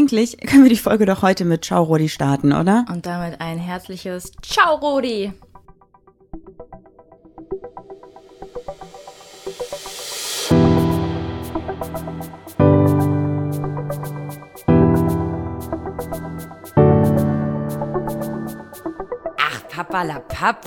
eigentlich können wir die Folge doch heute mit Ciao Rodi starten, oder? Und damit ein herzliches Ciao Rodi! Ach, Papalapap.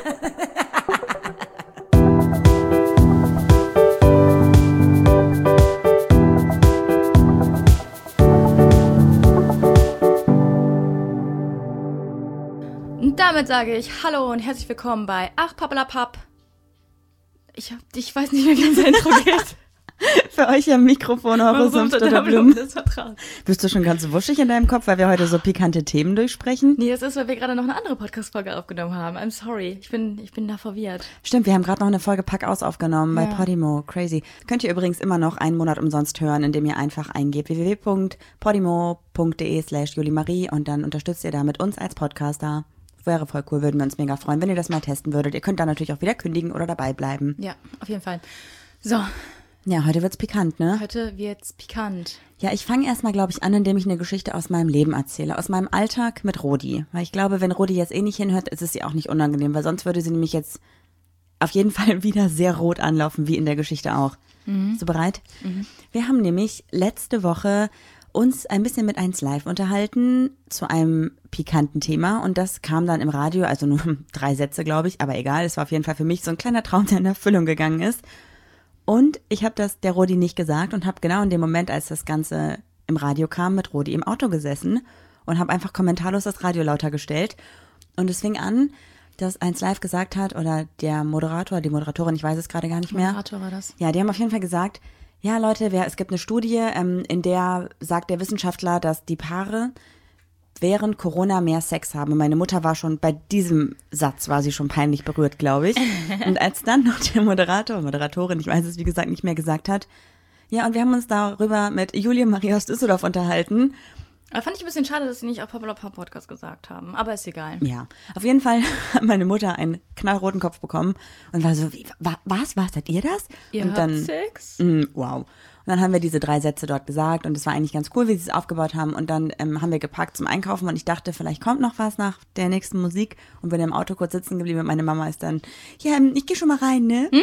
Und damit sage ich Hallo und herzlich willkommen bei Ach, Papalapap. Ich weiß nicht mehr, wie unser Intro geht. Für euch am Mikrofon eure Sumpf oder Blumen. Bist du schon ganz wuschig in deinem Kopf, weil wir heute so pikante Themen durchsprechen? Nee, das ist, weil wir gerade noch eine andere Podcast-Folge aufgenommen haben. I'm sorry, ich bin da verwirrt. Stimmt, wir haben gerade noch eine Folge Pack aus aufgenommen bei Podimo. Crazy. Könnt ihr übrigens immer noch einen Monat umsonst hören, indem ihr einfach eingebt www.podimo.de/juliemarie und dann unterstützt ihr damit uns als Podcaster. Wäre voll cool, würden wir uns mega freuen, wenn ihr das mal testen würdet. Ihr könnt dann natürlich auch wieder kündigen oder dabei bleiben. Ja, auf jeden Fall. So. Ja, heute wird's pikant, ne? Heute wird's pikant. Ja, ich fange erstmal, glaube ich, an, indem ich eine Geschichte aus meinem Leben erzähle. Aus meinem Alltag mit Rodi. Weil ich glaube, wenn Rodi jetzt eh nicht hinhört, ist es ihr auch nicht unangenehm. Weil sonst würde sie nämlich jetzt auf jeden Fall wieder sehr rot anlaufen, wie in der Geschichte auch. Bist du bereit? Wir haben nämlich letzte Woche uns ein bisschen mit 1 Live unterhalten zu einem pikanten Thema. Und das kam dann im Radio, also nur 3 Sätze, glaube ich. Aber egal, es war auf jeden Fall für mich so ein kleiner Traum, der in Erfüllung gegangen ist. Und ich habe das der Rodi nicht gesagt und habe genau in dem Moment, als das Ganze im Radio kam, mit Rodi im Auto gesessen und habe einfach kommentarlos das Radio lauter gestellt. Und es fing an, dass 1 Live gesagt hat, oder der Moderator, die Moderatorin, ich weiß es gerade gar nicht mehr. Moderator war das. Ja, die haben auf jeden Fall gesagt, ja Leute, es gibt eine Studie, in der sagt der Wissenschaftler, dass die Paare während Corona mehr Sex haben. Und meine Mutter war schon, bei diesem Satz war sie schon peinlich berührt, glaube ich. Und als dann noch der Moderatorin, ich weiß es wie gesagt nicht mehr, gesagt hat, ja, und wir haben uns darüber mit Julia Marie aus Düsseldorf unterhalten. Aber fand ich ein bisschen schade, dass sie nicht auf Papalapap Podcast gesagt haben. Aber ist egal. Ja, auf jeden Fall hat meine Mutter einen knallroten Kopf bekommen und war so, was, seid ihr das? Ihr und habt dann, Sex? Wow. Und dann haben wir diese 3 Sätze dort gesagt und es war eigentlich ganz cool, wie sie es aufgebaut haben. Und dann haben wir geparkt zum Einkaufen und ich dachte, vielleicht kommt noch was nach der nächsten Musik. Und bin im Auto kurz sitzen geblieben und meine Mama ist dann, ja, ich gehe schon mal rein, ne?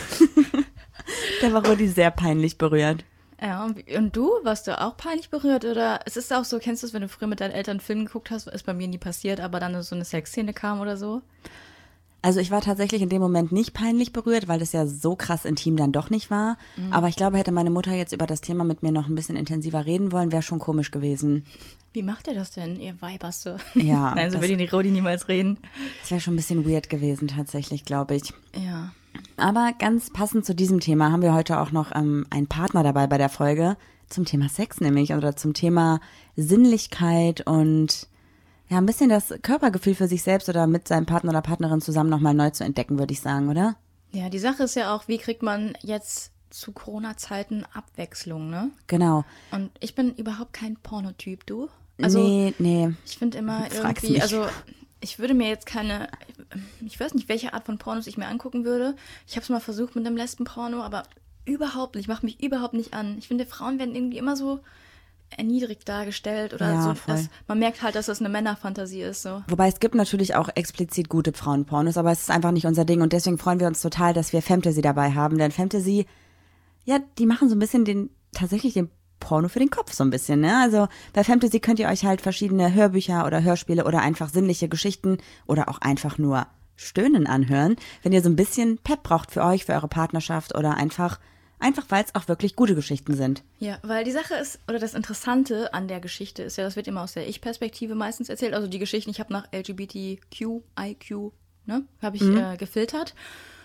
Da war Rudi sehr peinlich berührt. Ja, und du? Warst du auch peinlich berührt? Oder es ist auch so, kennst du es, wenn du früher mit deinen Eltern einen Film geguckt hast, ist bei mir nie passiert, aber dann so eine Sexszene kam oder so? Also ich war tatsächlich in dem Moment nicht peinlich berührt, weil das ja so krass intim dann doch nicht war. Aber ich glaube, hätte meine Mutter jetzt über das Thema mit mir noch ein bisschen intensiver reden wollen, wäre schon komisch gewesen. Wie macht ihr das denn, ihr Weiberste? Ja. Nein, so will die Rodi niemals reden. Das wäre schon ein bisschen weird gewesen tatsächlich, glaube ich. Ja. Aber ganz passend zu diesem Thema haben wir heute auch noch einen Partner dabei bei der Folge zum Thema Sex nämlich oder zum Thema Sinnlichkeit und ja, ein bisschen das Körpergefühl für sich selbst oder mit seinem Partner oder Partnerin zusammen nochmal neu zu entdecken, würde ich sagen, oder? Ja, die Sache ist ja auch, wie kriegt man jetzt zu Corona-Zeiten Abwechslung, ne? Genau. Und ich bin überhaupt kein Pornotyp, du? Also, Nee. ich finde immer Frag's irgendwie, mich. also ich würde mir jetzt ich weiß nicht, welche Art von Pornos ich mir angucken würde. Ich habe es mal versucht mit einem Lesben-Porno, aber überhaupt nicht, macht mich überhaupt nicht an. Ich finde, Frauen werden irgendwie immer so erniedrigt dargestellt oder Ja, so. voll. Man merkt halt, dass das eine Männerfantasie ist. So. Wobei es gibt natürlich auch explizit gute Frauenpornos, aber es ist einfach nicht unser Ding und deswegen freuen wir uns total, dass wir Fantasy dabei haben, denn Fantasy, ja, die machen so ein bisschen tatsächlich den Porno für den Kopf so ein bisschen, ne? Also bei Fantasy könnt ihr euch halt verschiedene Hörbücher oder Hörspiele oder einfach sinnliche Geschichten oder auch einfach nur Stöhnen anhören, wenn ihr so ein bisschen Pep braucht für euch, für eure Partnerschaft oder einfach weil es auch wirklich gute Geschichten sind. Ja, weil die Sache ist, oder das Interessante an der Geschichte ist ja, das wird immer aus der Ich-Perspektive meistens erzählt. Also die Geschichten, ich habe nach LGBTQ, IQ, ne, habe ich gefiltert.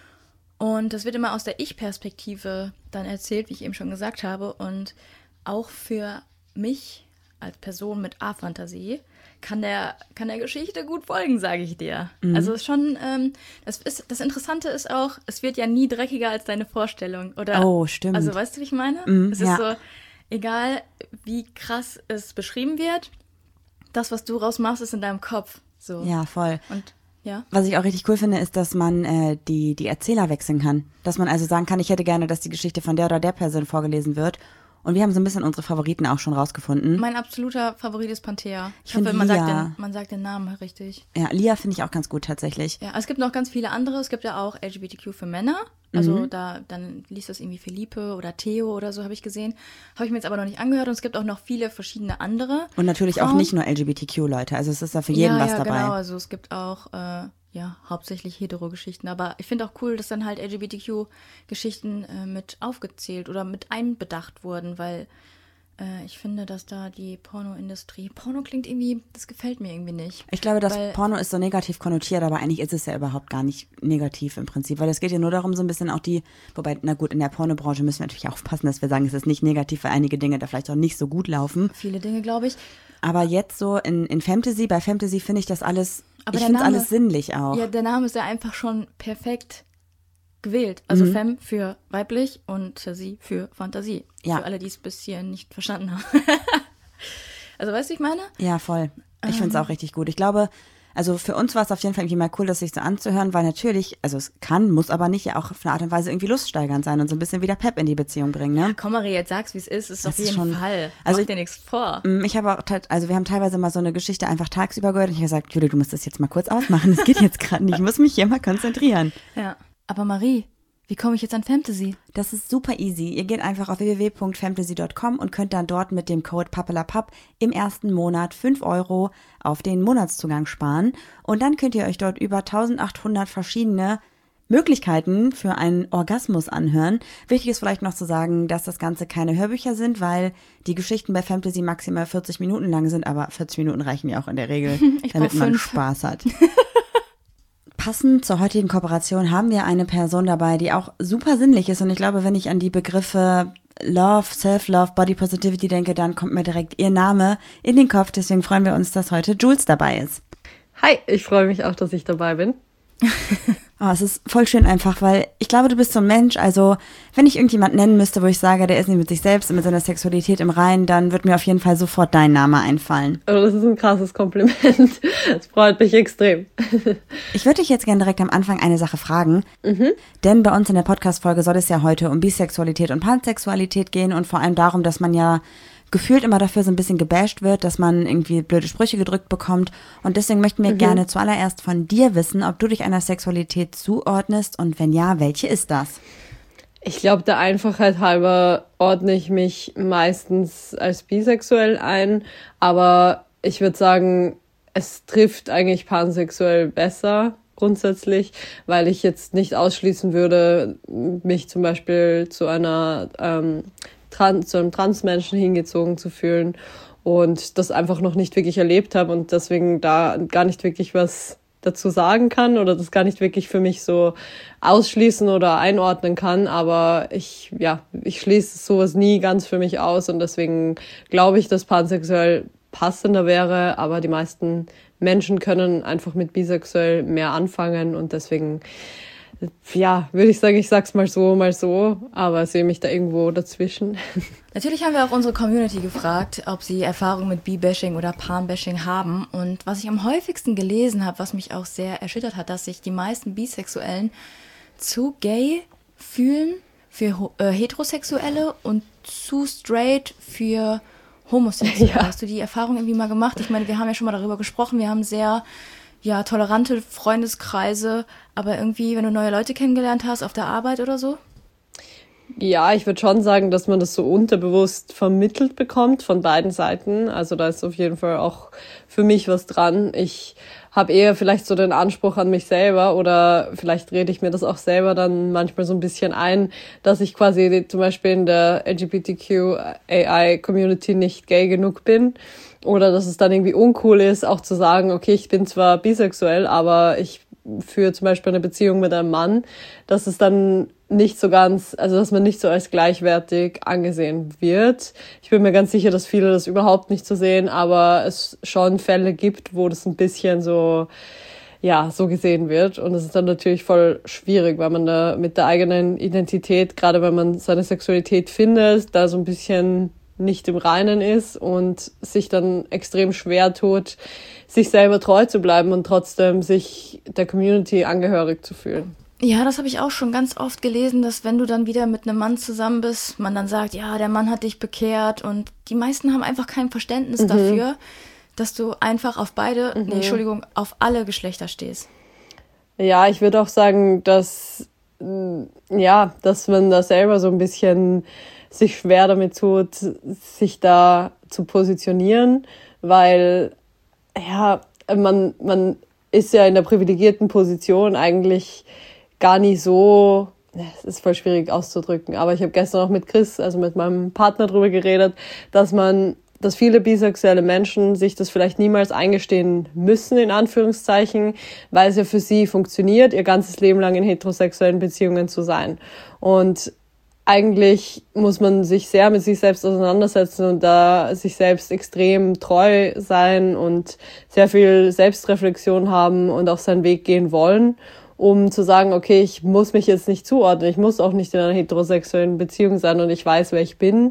Und das wird immer aus der Ich-Perspektive dann erzählt, wie ich eben schon gesagt habe. Und auch für mich als Person mit A-Fantasie kann der Geschichte gut folgen, sage ich dir. Also es ist schon, das Interessante ist auch, es wird ja nie dreckiger als deine Vorstellung. Oder, Oh, stimmt. Also weißt du, wie ich meine? Es ist so, egal wie krass es beschrieben wird, das, was du rausmachst, ist in deinem Kopf. So. Ja, voll. Und ja. Was ich auch richtig cool finde, ist, dass man die Erzähler wechseln kann. Dass man also sagen kann, ich hätte gerne, dass die Geschichte von der oder der Person vorgelesen wird. Und wir haben so ein bisschen unsere Favoriten auch schon rausgefunden. Mein absoluter Favorit ist Panthea. Ich find hoffe, man sagt den Namen richtig. Ja, Lia finde ich auch ganz gut tatsächlich. Ja, es gibt noch ganz viele andere. Es gibt ja auch LGBTQ für Männer. Also dann liest das irgendwie Felipe oder Theo oder so, habe ich gesehen. Habe ich mir jetzt aber noch nicht angehört. Und es gibt auch noch viele verschiedene andere. Und natürlich Frauen. auch nicht nur LGBTQ-Leute. Also es ist da für jeden was dabei. Ja, genau. Also es gibt auch hauptsächlich hetero-Geschichten. Aber ich finde auch cool, dass dann halt LGBTQ-Geschichten mit aufgezählt oder mit einbedacht wurden, weil ich finde, dass da die Pornoindustrie, Porno klingt irgendwie, das gefällt mir irgendwie nicht. Ich glaube, dass Porno ist so negativ konnotiert, aber eigentlich ist es ja überhaupt gar nicht negativ im Prinzip, weil es geht ja nur darum, so ein bisschen auch wobei, na gut, in der Pornobranche müssen wir natürlich aufpassen, dass wir sagen, es ist nicht negativ, weil einige Dinge da vielleicht auch nicht so gut laufen. Viele Dinge, glaube ich. Aber jetzt so in Fantasy, bei Fantasy finde ich das alles, ich finde es alles sinnlich auch. Ja, der Name ist ja einfach schon perfekt gewählt. Also Femme für weiblich und Fantasie für Fantasie. Ja. Für alle, die es bis hier nicht verstanden haben. Also weißt du, ich meine? Ja, voll. Ich finde es auch richtig gut. Ich glaube, also für uns war es auf jeden Fall irgendwie mal cool, das sich so anzuhören, weil natürlich, also es muss aber nicht ja auch auf eine Art und Weise irgendwie luststeigernd sein und so ein bisschen wieder Pep in die Beziehung bringen, ne? Komm, Marie, jetzt sag's, wie es ist auf jeden schon, Fall. Also Mach dir nichts vor. Ich habe auch, also wir haben teilweise mal so eine Geschichte einfach tagsüber gehört und ich habe gesagt, Julie, du musst das jetzt mal kurz ausmachen, das geht jetzt gerade nicht, ich muss mich hier mal konzentrieren. Ja, aber Marie, wie komme ich jetzt an Fantasy? Das ist super easy. Ihr geht einfach auf www.fantasy.com und könnt dann dort mit dem Code PAPPELAPAP im ersten Monat 5 € auf den Monatszugang sparen. Und dann könnt ihr euch dort über 1800 verschiedene Möglichkeiten für einen Orgasmus anhören. Wichtig ist vielleicht noch zu sagen, dass das Ganze keine Hörbücher sind, weil die Geschichten bei Fantasy maximal 40 Minuten lang sind, aber 40 Minuten reichen ja auch in der Regel, damit man Spaß hat. Passend zur heutigen Kooperation haben wir eine Person dabei, die auch super sinnlich ist. Und ich glaube, wenn ich an die Begriffe Love, Self-Love, Body Positivity denke, dann kommt mir direkt ihr Name in den Kopf. Deswegen freuen wir uns, dass heute Jules dabei ist. Hi, ich freue mich auch, dass ich dabei bin. Oh, es ist voll schön einfach, weil ich glaube, du bist so ein Mensch, also wenn ich irgendjemand nennen müsste, wo ich sage, der ist nicht mit sich selbst und mit seiner Sexualität im Reinen, dann wird mir auf jeden Fall sofort dein Name einfallen. Oh, das ist ein krasses Kompliment. Das freut mich extrem. Ich würde dich jetzt gerne direkt am Anfang eine Sache fragen, denn bei uns in der Podcast-Folge soll es ja heute um Bisexualität und Pansexualität gehen und vor allem darum, dass man ja gefühlt immer dafür so ein bisschen gebasht wird, dass man irgendwie blöde Sprüche gedrückt bekommt. Und deswegen möchten wir gerne zuallererst von dir wissen, ob du dich einer Sexualität zuordnest und wenn ja, welche ist das? Ich glaube, der Einfachheit halber ordne ich mich meistens als bisexuell ein, aber ich würde sagen, es trifft eigentlich pansexuell besser grundsätzlich, weil ich jetzt nicht ausschließen würde, mich zum Beispiel zu einem Transmenschen hingezogen zu fühlen und das einfach noch nicht wirklich erlebt habe und deswegen da gar nicht wirklich was dazu sagen kann oder das gar nicht wirklich für mich so ausschließen oder einordnen kann, aber ich schließe sowas nie ganz für mich aus und deswegen glaube ich, dass pansexuell passender wäre, aber die meisten Menschen können einfach mit bisexuell mehr anfangen und deswegen würde ich sagen, ich sag's mal so, aber sehe mich da irgendwo dazwischen. Natürlich haben wir auch unsere Community gefragt, ob sie Erfahrung mit Bi-Bashing oder Pan-Bashing haben. Und was ich am häufigsten gelesen habe, was mich auch sehr erschüttert hat, dass sich die meisten Bisexuellen zu gay fühlen für Heterosexuelle und zu straight für Homosexuelle. Ja. Hast du die Erfahrung irgendwie mal gemacht? Ich meine, wir haben ja schon mal darüber gesprochen, wir haben sehr tolerante Freundeskreise, aber irgendwie, wenn du neue Leute kennengelernt hast auf der Arbeit oder so? Ja, ich würde schon sagen, dass man das so unterbewusst vermittelt bekommt von beiden Seiten. Also da ist auf jeden Fall auch für mich was dran. Ich habe eher vielleicht so den Anspruch an mich selber oder vielleicht rede ich mir das auch selber dann manchmal so ein bisschen ein, dass ich quasi zum Beispiel in der LGBTQAI-Community nicht gay genug bin. Oder dass es dann irgendwie uncool ist, auch zu sagen, okay, ich bin zwar bisexuell, aber ich führe zum Beispiel eine Beziehung mit einem Mann, dass es dann nicht so ganz, also dass man nicht so als gleichwertig angesehen wird. Ich bin mir ganz sicher, dass viele das überhaupt nicht so sehen, aber es schon Fälle gibt, wo das ein bisschen so gesehen wird. Und das ist dann natürlich voll schwierig, weil man da mit der eigenen Identität, gerade wenn man seine Sexualität findet, da so ein bisschen nicht im Reinen ist und sich dann extrem schwer tut, sich selber treu zu bleiben und trotzdem sich der Community angehörig zu fühlen. Ja, das habe ich auch schon ganz oft gelesen, dass wenn du dann wieder mit einem Mann zusammen bist, man dann sagt, ja, der Mann hat dich bekehrt und die meisten haben einfach kein Verständnis dafür, dass du einfach auf auf alle Geschlechter stehst. Ja, ich würde auch sagen, dass man da selber so ein bisschen sich schwer damit tut, sich da zu positionieren, weil man ist ja in der privilegierten Position eigentlich gar nicht so, es ist voll schwierig auszudrücken, aber ich habe gestern auch mit Chris, also mit meinem Partner, drüber geredet, dass viele bisexuelle Menschen sich das vielleicht niemals eingestehen müssen, in Anführungszeichen, weil es ja für sie funktioniert, ihr ganzes Leben lang in heterosexuellen Beziehungen zu sein. Und eigentlich muss man sich sehr mit sich selbst auseinandersetzen und da sich selbst extrem treu sein und sehr viel Selbstreflexion haben und auch seinen Weg gehen wollen, um zu sagen, okay, ich muss mich jetzt nicht zuordnen, ich muss auch nicht in einer heterosexuellen Beziehung sein und ich weiß, wer ich bin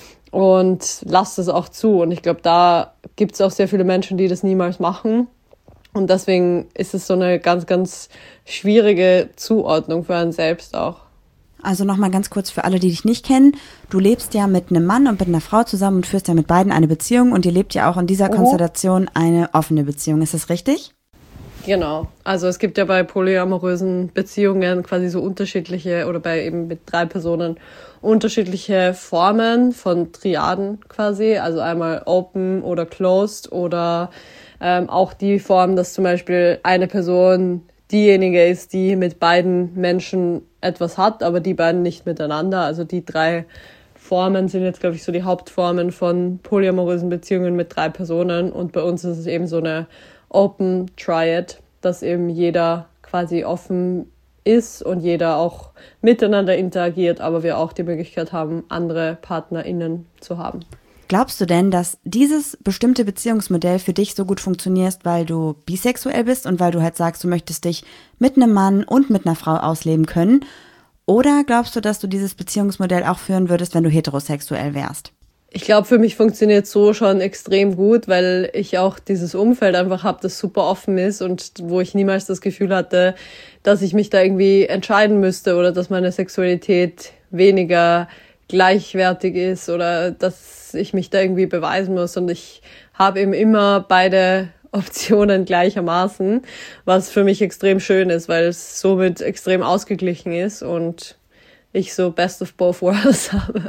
und lasse das auch zu. Und ich glaube, da gibt es auch sehr viele Menschen, die das niemals machen. Und deswegen ist es so eine ganz, ganz schwierige Zuordnung für einen selbst auch. Also nochmal ganz kurz für alle, die dich nicht kennen. Du lebst ja mit einem Mann und mit einer Frau zusammen und führst ja mit beiden eine Beziehung und ihr lebt ja auch in dieser Konstellation eine offene Beziehung. Ist das richtig? Genau. Also es gibt ja bei polyamorösen Beziehungen quasi so unterschiedliche oder bei eben mit 3 Personen unterschiedliche Formen von Triaden quasi. Also einmal open oder closed oder auch die Form, dass zum Beispiel eine Person diejenige ist, die mit beiden Menschen etwas hat, aber die beiden nicht miteinander. Also die 3 Formen sind jetzt, glaube ich, so die Hauptformen von polyamorösen Beziehungen mit 3 Personen. Und bei uns ist es eben so eine Open Triad, dass eben jeder quasi offen ist und jeder auch miteinander interagiert, aber wir auch die Möglichkeit haben, andere PartnerInnen zu haben. Glaubst du denn, dass dieses bestimmte Beziehungsmodell für dich so gut funktioniert, weil du bisexuell bist und weil du halt sagst, du möchtest dich mit einem Mann und mit einer Frau ausleben können? Oder glaubst du, dass du dieses Beziehungsmodell auch führen würdest, wenn du heterosexuell wärst? Ich glaube, für mich funktioniert so schon extrem gut, weil ich auch dieses Umfeld einfach habe, das super offen ist und wo ich niemals das Gefühl hatte, dass ich mich da irgendwie entscheiden müsste oder dass meine Sexualität weniger gleichwertig ist oder dass ich mich da irgendwie beweisen muss. Und ich habe eben immer beide Optionen gleichermaßen, was für mich extrem schön ist, weil es somit extrem ausgeglichen ist und ich so best of both worlds habe.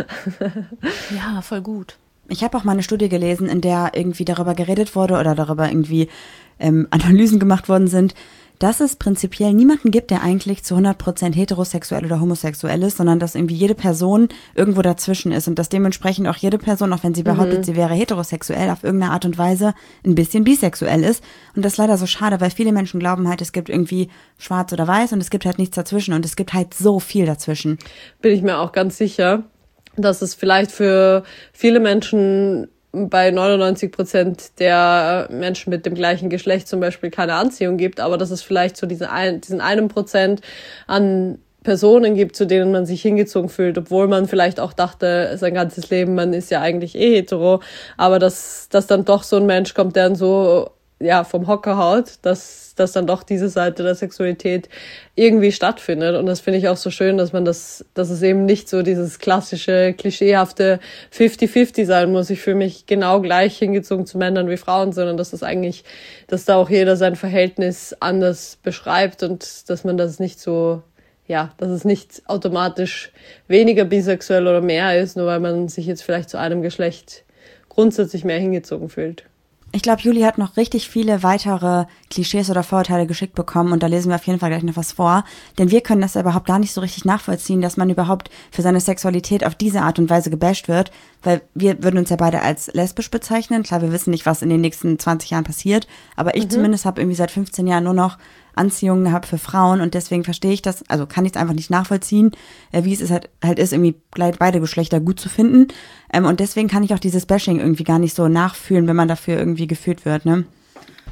Ja, voll gut. Ich habe auch mal eine Studie gelesen, in der irgendwie darüber geredet wurde oder darüber irgendwie Analysen gemacht worden sind, dass es prinzipiell niemanden gibt, der eigentlich zu 100% heterosexuell oder homosexuell ist, sondern dass irgendwie jede Person irgendwo dazwischen ist und dass dementsprechend auch jede Person, auch wenn sie behauptet, sie wäre heterosexuell, auf irgendeine Art und Weise ein bisschen bisexuell ist. Und das ist leider so schade, weil viele Menschen glauben halt, es gibt irgendwie schwarz oder weiß und es gibt halt nichts dazwischen und es gibt halt so viel dazwischen. Bin ich mir auch ganz sicher, dass es vielleicht für viele Menschen bei 99% der Menschen mit dem gleichen Geschlecht zum Beispiel keine Anziehung gibt, aber dass es vielleicht so diesen 1% an Personen gibt, zu denen man sich hingezogen fühlt, obwohl man vielleicht auch dachte, sein ganzes Leben, man ist ja eigentlich hetero, aber dass dann doch so ein Mensch kommt, der dann so vom Hocker haut, dass dann doch diese Seite der Sexualität irgendwie stattfindet. Und das finde ich auch so schön, dass es eben nicht so dieses klassische, klischeehafte 50-50 sein muss. Ich fühle mich genau gleich hingezogen zu Männern wie Frauen, sondern dass da auch jeder sein Verhältnis anders beschreibt und dass man das nicht so, dass es nicht automatisch weniger bisexuell oder mehr ist, nur weil man sich jetzt vielleicht zu einem Geschlecht grundsätzlich mehr hingezogen fühlt. Ich glaube, Juli hat noch richtig viele weitere Klischees oder Vorurteile geschickt bekommen und da lesen wir auf jeden Fall gleich noch was vor. Denn wir können das überhaupt gar nicht so richtig nachvollziehen, dass man überhaupt für seine Sexualität auf diese Art und Weise gebasht wird, weil wir würden uns ja beide als lesbisch bezeichnen. Klar, wir wissen nicht, was in den nächsten 20 Jahren passiert, aber ich zumindest habe irgendwie seit 15 Jahren nur noch Anziehung gehabt für Frauen und deswegen verstehe ich das, also kann ich es einfach nicht nachvollziehen, wie es halt ist, irgendwie beide Geschlechter gut zu finden. Und deswegen kann ich auch dieses Bashing irgendwie gar nicht so nachfühlen, wenn man dafür irgendwie geführt wird, ne?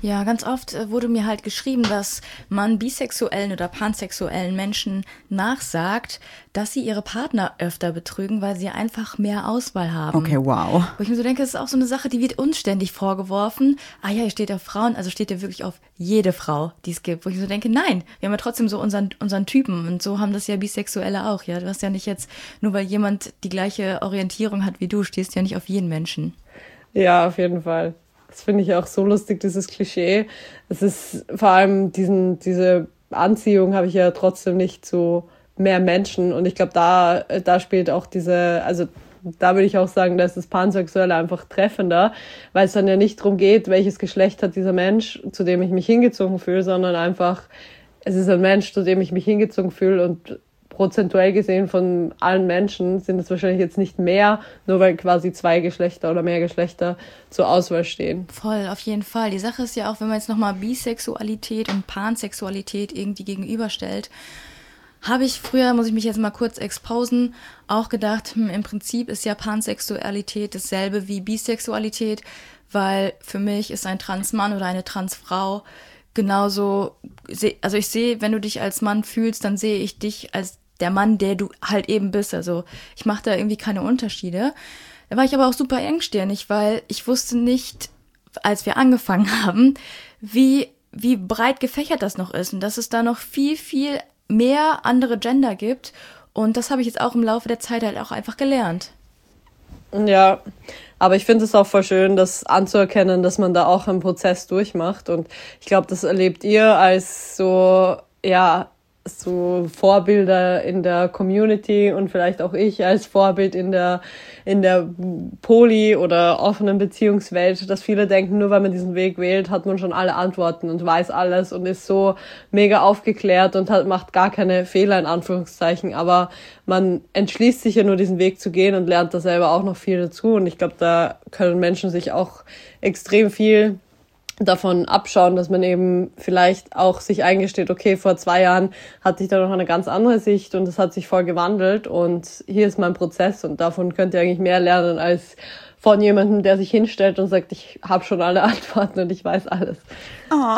Ja, ganz oft wurde mir halt geschrieben, dass man bisexuellen oder pansexuellen Menschen nachsagt, dass sie ihre Partner öfter betrügen, weil sie einfach mehr Auswahl haben. Okay, wow. Wo ich mir so denke, das ist auch so eine Sache, die wird uns ständig vorgeworfen. Ah ja, ihr steht auf Frauen, also steht ihr wirklich auf jede Frau, die es gibt. Wo ich so denke, nein, wir haben ja trotzdem so unseren Typen und so haben das ja Bisexuelle auch. Ja, du hast ja nicht jetzt, nur weil jemand die gleiche Orientierung hat wie du, stehst ja nicht auf jeden Menschen. Ja, auf jeden Fall. Das finde ich auch so lustig, dieses Klischee. Es ist vor allem diese Anziehung habe ich ja trotzdem nicht zu mehr Menschen. Und ich glaube, da spielt auch also da würde ich auch sagen, da ist das Pansexuelle einfach treffender, weil es dann ja nicht darum geht, welches Geschlecht hat dieser Mensch, zu dem ich mich hingezogen fühle, sondern einfach, es ist ein Mensch, zu dem ich mich hingezogen fühle und prozentuell gesehen von allen Menschen sind es wahrscheinlich jetzt nicht mehr, nur weil quasi 2 Geschlechter oder mehr Geschlechter zur Auswahl stehen. Voll, auf jeden Fall. Die Sache ist ja auch, wenn man jetzt nochmal Bisexualität und Pansexualität irgendwie gegenüberstellt, habe ich früher, muss ich mich jetzt mal kurz exposen, auch gedacht, im Prinzip ist ja Pansexualität dasselbe wie Bisexualität, weil für mich ist ein Transmann oder eine Transfrau genauso, also ich sehe, wenn du dich als Mann fühlst, dann sehe ich dich als der Mann, der du halt eben bist. Also ich mache da irgendwie keine Unterschiede. Da war ich aber auch super engstirnig, weil ich wusste nicht, als wir angefangen haben, wie breit gefächert das noch ist und dass es da noch viel, viel mehr andere Gender gibt. Und das habe ich jetzt auch im Laufe der Zeit halt auch einfach gelernt. Ja, aber ich finde es auch voll schön, das anzuerkennen, dass man da auch einen Prozess durchmacht. Und ich glaube, das erlebt ihr als so Vorbilder in der Community und vielleicht auch ich als Vorbild in der Poly- oder offenen Beziehungswelt, dass viele denken, nur weil man diesen Weg wählt, hat man schon alle Antworten und weiß alles und ist so mega aufgeklärt und macht gar keine Fehler in Anführungszeichen, aber man entschließt sich ja nur diesen Weg zu gehen und lernt da selber auch noch viel dazu und ich glaube, da können Menschen sich auch extrem viel davon abschauen, dass man eben vielleicht auch sich eingesteht, okay, vor 2 Jahren hatte ich da noch eine ganz andere Sicht und es hat sich voll gewandelt und hier ist mein Prozess und davon könnt ihr eigentlich mehr lernen als von jemandem, der sich hinstellt und sagt, ich habe schon alle Antworten und ich weiß alles. Oh.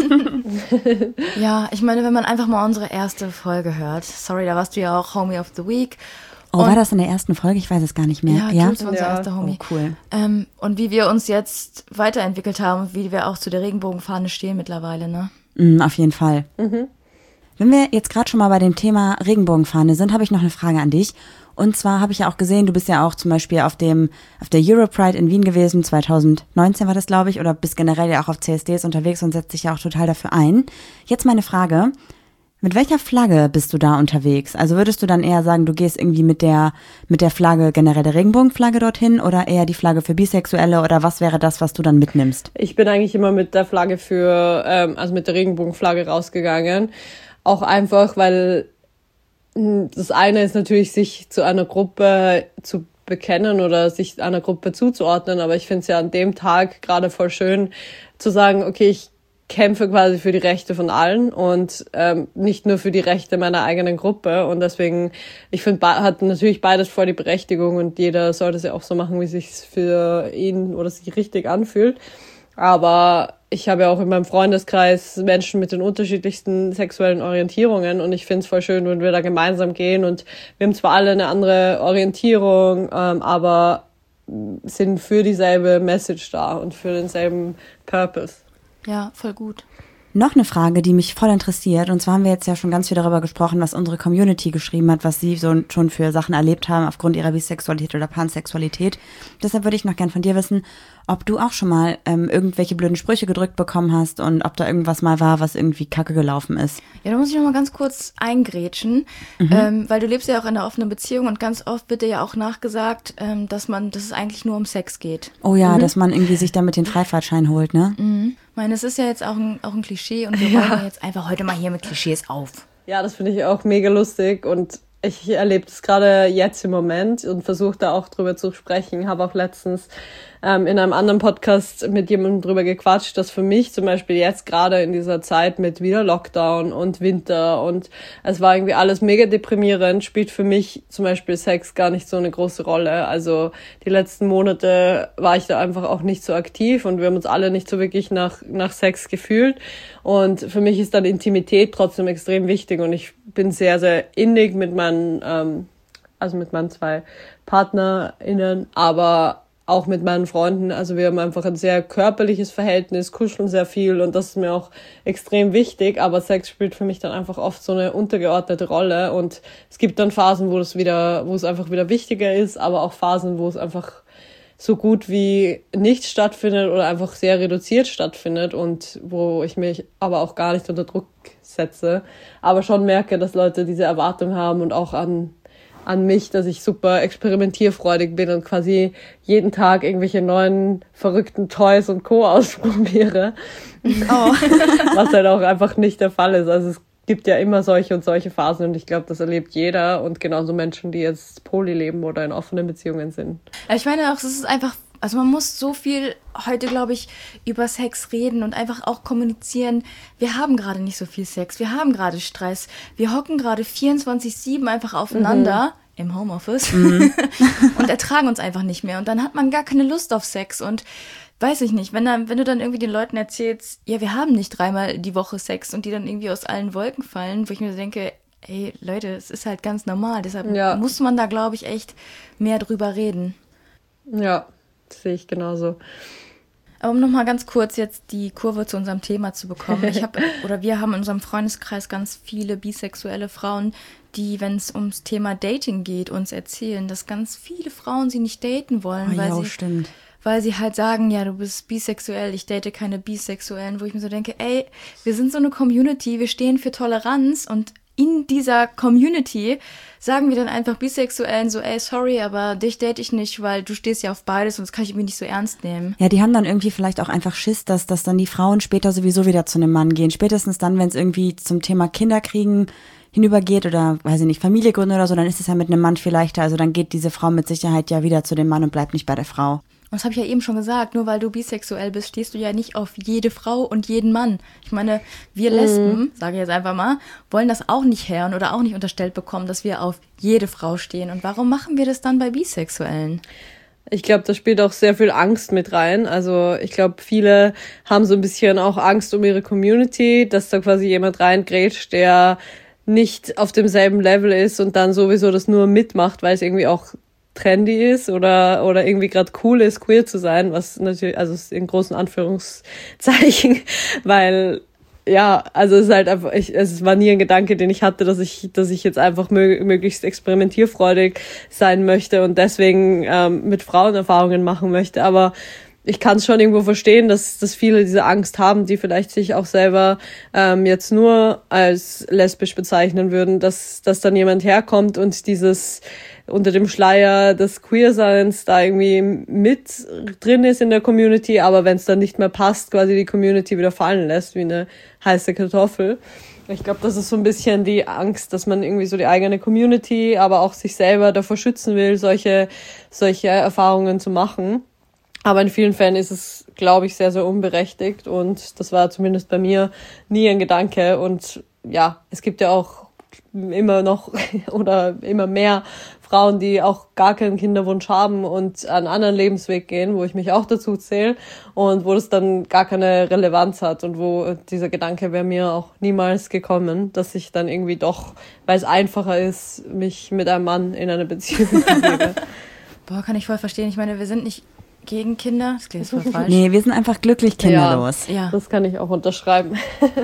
Ja, ich meine, wenn man einfach mal unsere erste Folge hört, sorry, da warst du ja auch Homie of the Week. Oh, war das in der ersten Folge? Ich weiß es gar nicht mehr. Ja, Jules war unser erster Homie. Oh, cool. Und wie wir uns jetzt weiterentwickelt haben und wie wir auch zu der Regenbogenfahne stehen mittlerweile, ne? Auf jeden Fall. Mhm. Wenn wir jetzt gerade schon mal bei dem Thema Regenbogenfahne sind, habe ich noch eine Frage an dich. Und zwar habe ich ja auch gesehen, du bist ja auch zum Beispiel auf der Europride in Wien gewesen, 2019 war das, glaube ich, oder bist generell ja auch auf CSDs unterwegs und setzt dich ja auch total dafür ein. Jetzt meine Frage: Mit welcher Flagge bist du da unterwegs? Also würdest du dann eher sagen, du gehst irgendwie mit der Flagge, generell der Regenbogenflagge dorthin oder eher die Flagge für Bisexuelle oder was wäre das, was du dann mitnimmst? Ich bin eigentlich immer mit der Flagge also mit der Regenbogenflagge rausgegangen. Auch einfach, weil das eine ist natürlich, sich zu einer Gruppe zu bekennen oder sich einer Gruppe zuzuordnen, aber ich finde es ja an dem Tag gerade voll schön zu sagen, okay, ich kämpfe quasi für die Rechte von allen und nicht nur für die Rechte meiner eigenen Gruppe und deswegen, ich finde, hat natürlich beides voll die Berechtigung und jeder sollte es ja auch so machen, wie es sich für ihn oder sich richtig anfühlt, aber ich habe ja auch in meinem Freundeskreis Menschen mit den unterschiedlichsten sexuellen Orientierungen und ich finde es voll schön, wenn wir da gemeinsam gehen und wir haben zwar alle eine andere Orientierung, aber sind für dieselbe Message da und für denselben Purpose. Ja, voll gut. Noch eine Frage, die mich voll interessiert, und zwar haben wir jetzt ja schon ganz viel darüber gesprochen, was unsere Community geschrieben hat, was sie so schon für Sachen erlebt haben aufgrund ihrer Bisexualität oder Pansexualität. Deshalb würde ich noch gern von dir wissen, ob du auch schon mal irgendwelche blöden Sprüche gedrückt bekommen hast und ob da irgendwas mal war, was irgendwie kacke gelaufen ist. Ja, da muss ich noch mal ganz kurz eingrätschen, weil du lebst ja auch in einer offenen Beziehung und ganz oft wird dir ja auch nachgesagt, dass es eigentlich nur um Sex geht. Oh ja, dass man irgendwie sich damit den Freifahrtschein holt, ne? Ich meine, es ist ja jetzt auch ein Klischee und wir räumen jetzt einfach heute mal hier mit Klischees auf. Ja, das finde ich auch mega lustig und ich erlebe das gerade jetzt im Moment und versuche da auch drüber zu sprechen. Habe auch letztens in einem anderen Podcast mit jemandem drüber gequatscht, dass für mich zum Beispiel jetzt gerade in dieser Zeit mit wieder Lockdown und Winter und es war irgendwie alles mega deprimierend, spielt für mich zum Beispiel Sex gar nicht so eine große Rolle. Also die letzten Monate war ich da einfach auch nicht so aktiv und wir haben uns alle nicht so wirklich nach Sex gefühlt. Und für mich ist dann Intimität trotzdem extrem wichtig und ich bin sehr, sehr innig mit meinen, mit meinen 2 PartnerInnen, aber auch mit meinen Freunden. Also wir haben einfach ein sehr körperliches Verhältnis, kuscheln sehr viel und das ist mir auch extrem wichtig, aber Sex spielt für mich dann einfach oft so eine untergeordnete Rolle und es gibt dann Phasen, wo es einfach wieder wichtiger ist, aber auch Phasen, wo es einfach so gut wie nicht stattfindet oder einfach sehr reduziert stattfindet und wo ich mich aber auch gar nicht unter Druck setze, aber schon merke, dass Leute diese Erwartung haben und auch an mich, dass ich super experimentierfreudig bin und quasi jeden Tag irgendwelche neuen verrückten Toys und Co. ausprobiere. Oh. Was halt auch einfach nicht der Fall ist. Also es gibt ja immer solche und solche Phasen und ich glaube, das erlebt jeder und genauso Menschen, die jetzt poly leben oder in offenen Beziehungen sind. Ich meine auch, es ist einfach, also man muss so viel heute, glaube ich, über Sex reden und einfach auch kommunizieren. Wir haben gerade nicht so viel Sex, wir haben gerade Stress, wir hocken gerade 24/7 einfach aufeinander im Homeoffice und ertragen uns einfach nicht mehr und dann hat man gar keine Lust auf Sex und weiß ich nicht, wenn du dann irgendwie den Leuten erzählst, ja, wir haben nicht 3-mal die Woche Sex und die dann irgendwie aus allen Wolken fallen, wo ich mir denke, ey, Leute, es ist halt ganz normal, deshalb muss man da, glaube ich, echt mehr drüber reden. Ja, das sehe ich genauso. Aber um nochmal ganz kurz jetzt die Kurve zu unserem Thema zu bekommen. Wir haben in unserem Freundeskreis ganz viele bisexuelle Frauen, die, wenn es ums Thema Dating geht, uns erzählen, dass ganz viele Frauen sie nicht daten wollen, weil sie halt sagen, ja, du bist bisexuell, ich date keine Bisexuellen, wo ich mir so denke, ey, wir sind so eine Community, wir stehen für Toleranz und in dieser Community sagen wir dann einfach Bisexuellen so, ey, sorry, aber dich date ich nicht, weil du stehst ja auf beides und das kann ich irgendwie nicht so ernst nehmen. Ja, die haben dann irgendwie vielleicht auch einfach Schiss, dass dann die Frauen später sowieso wieder zu einem Mann gehen. Spätestens dann, wenn es irgendwie zum Thema Kinderkriegen hinübergeht oder, weiß ich nicht, Familie gründen oder so, dann ist es ja mit einem Mann viel leichter. Also dann geht diese Frau mit Sicherheit ja wieder zu dem Mann und bleibt nicht bei der Frau. Und das habe ich ja eben schon gesagt, nur weil du bisexuell bist, stehst du ja nicht auf jede Frau und jeden Mann. Ich meine, wir Lesben, sage ich jetzt einfach mal, wollen das auch nicht hören oder auch nicht unterstellt bekommen, dass wir auf jede Frau stehen. Und warum machen wir das dann bei Bisexuellen? Ich glaube, da spielt auch sehr viel Angst mit rein. Also ich glaube, viele haben so ein bisschen auch Angst um ihre Community, dass da quasi jemand reingrätscht, der nicht auf demselben Level ist und dann sowieso das nur mitmacht, weil es irgendwie auch trendy ist oder irgendwie gerade cool ist, queer zu sein, was natürlich, also in großen Anführungszeichen, weil ja, also es ist halt einfach, es war nie ein Gedanke, den ich hatte, dass ich jetzt einfach möglichst experimentierfreudig sein möchte und deswegen mit Frauen Erfahrungen machen möchte, aber ich kann es schon irgendwo verstehen, dass viele diese Angst haben, die vielleicht sich auch selber jetzt nur als lesbisch bezeichnen würden, dass dann jemand herkommt und dieses unter dem Schleier des Queerseins da irgendwie mit drin ist in der Community, aber wenn es dann nicht mehr passt, quasi die Community wieder fallen lässt wie eine heiße Kartoffel. Ich glaube, das ist so ein bisschen die Angst, dass man irgendwie so die eigene Community, aber auch sich selber davor schützen will, solche Erfahrungen zu machen. Aber in vielen Fällen ist es, glaube ich, sehr, sehr unberechtigt und das war zumindest bei mir nie ein Gedanke. Und ja, es gibt ja auch immer noch oder immer mehr Frauen, die auch gar keinen Kinderwunsch haben und einen anderen Lebensweg gehen, wo ich mich auch dazu zähle und wo das dann gar keine Relevanz hat und wo dieser Gedanke wäre mir auch niemals gekommen, dass ich dann irgendwie doch, weil es einfacher ist, mich mit einem Mann in eine Beziehung zu begeben. Boah, kann ich voll verstehen. Ich meine, wir sind nicht gegen Kinder. Das klingt voll falsch. Nee, wir sind einfach glücklich kinderlos. Ja, das kann ich auch unterschreiben.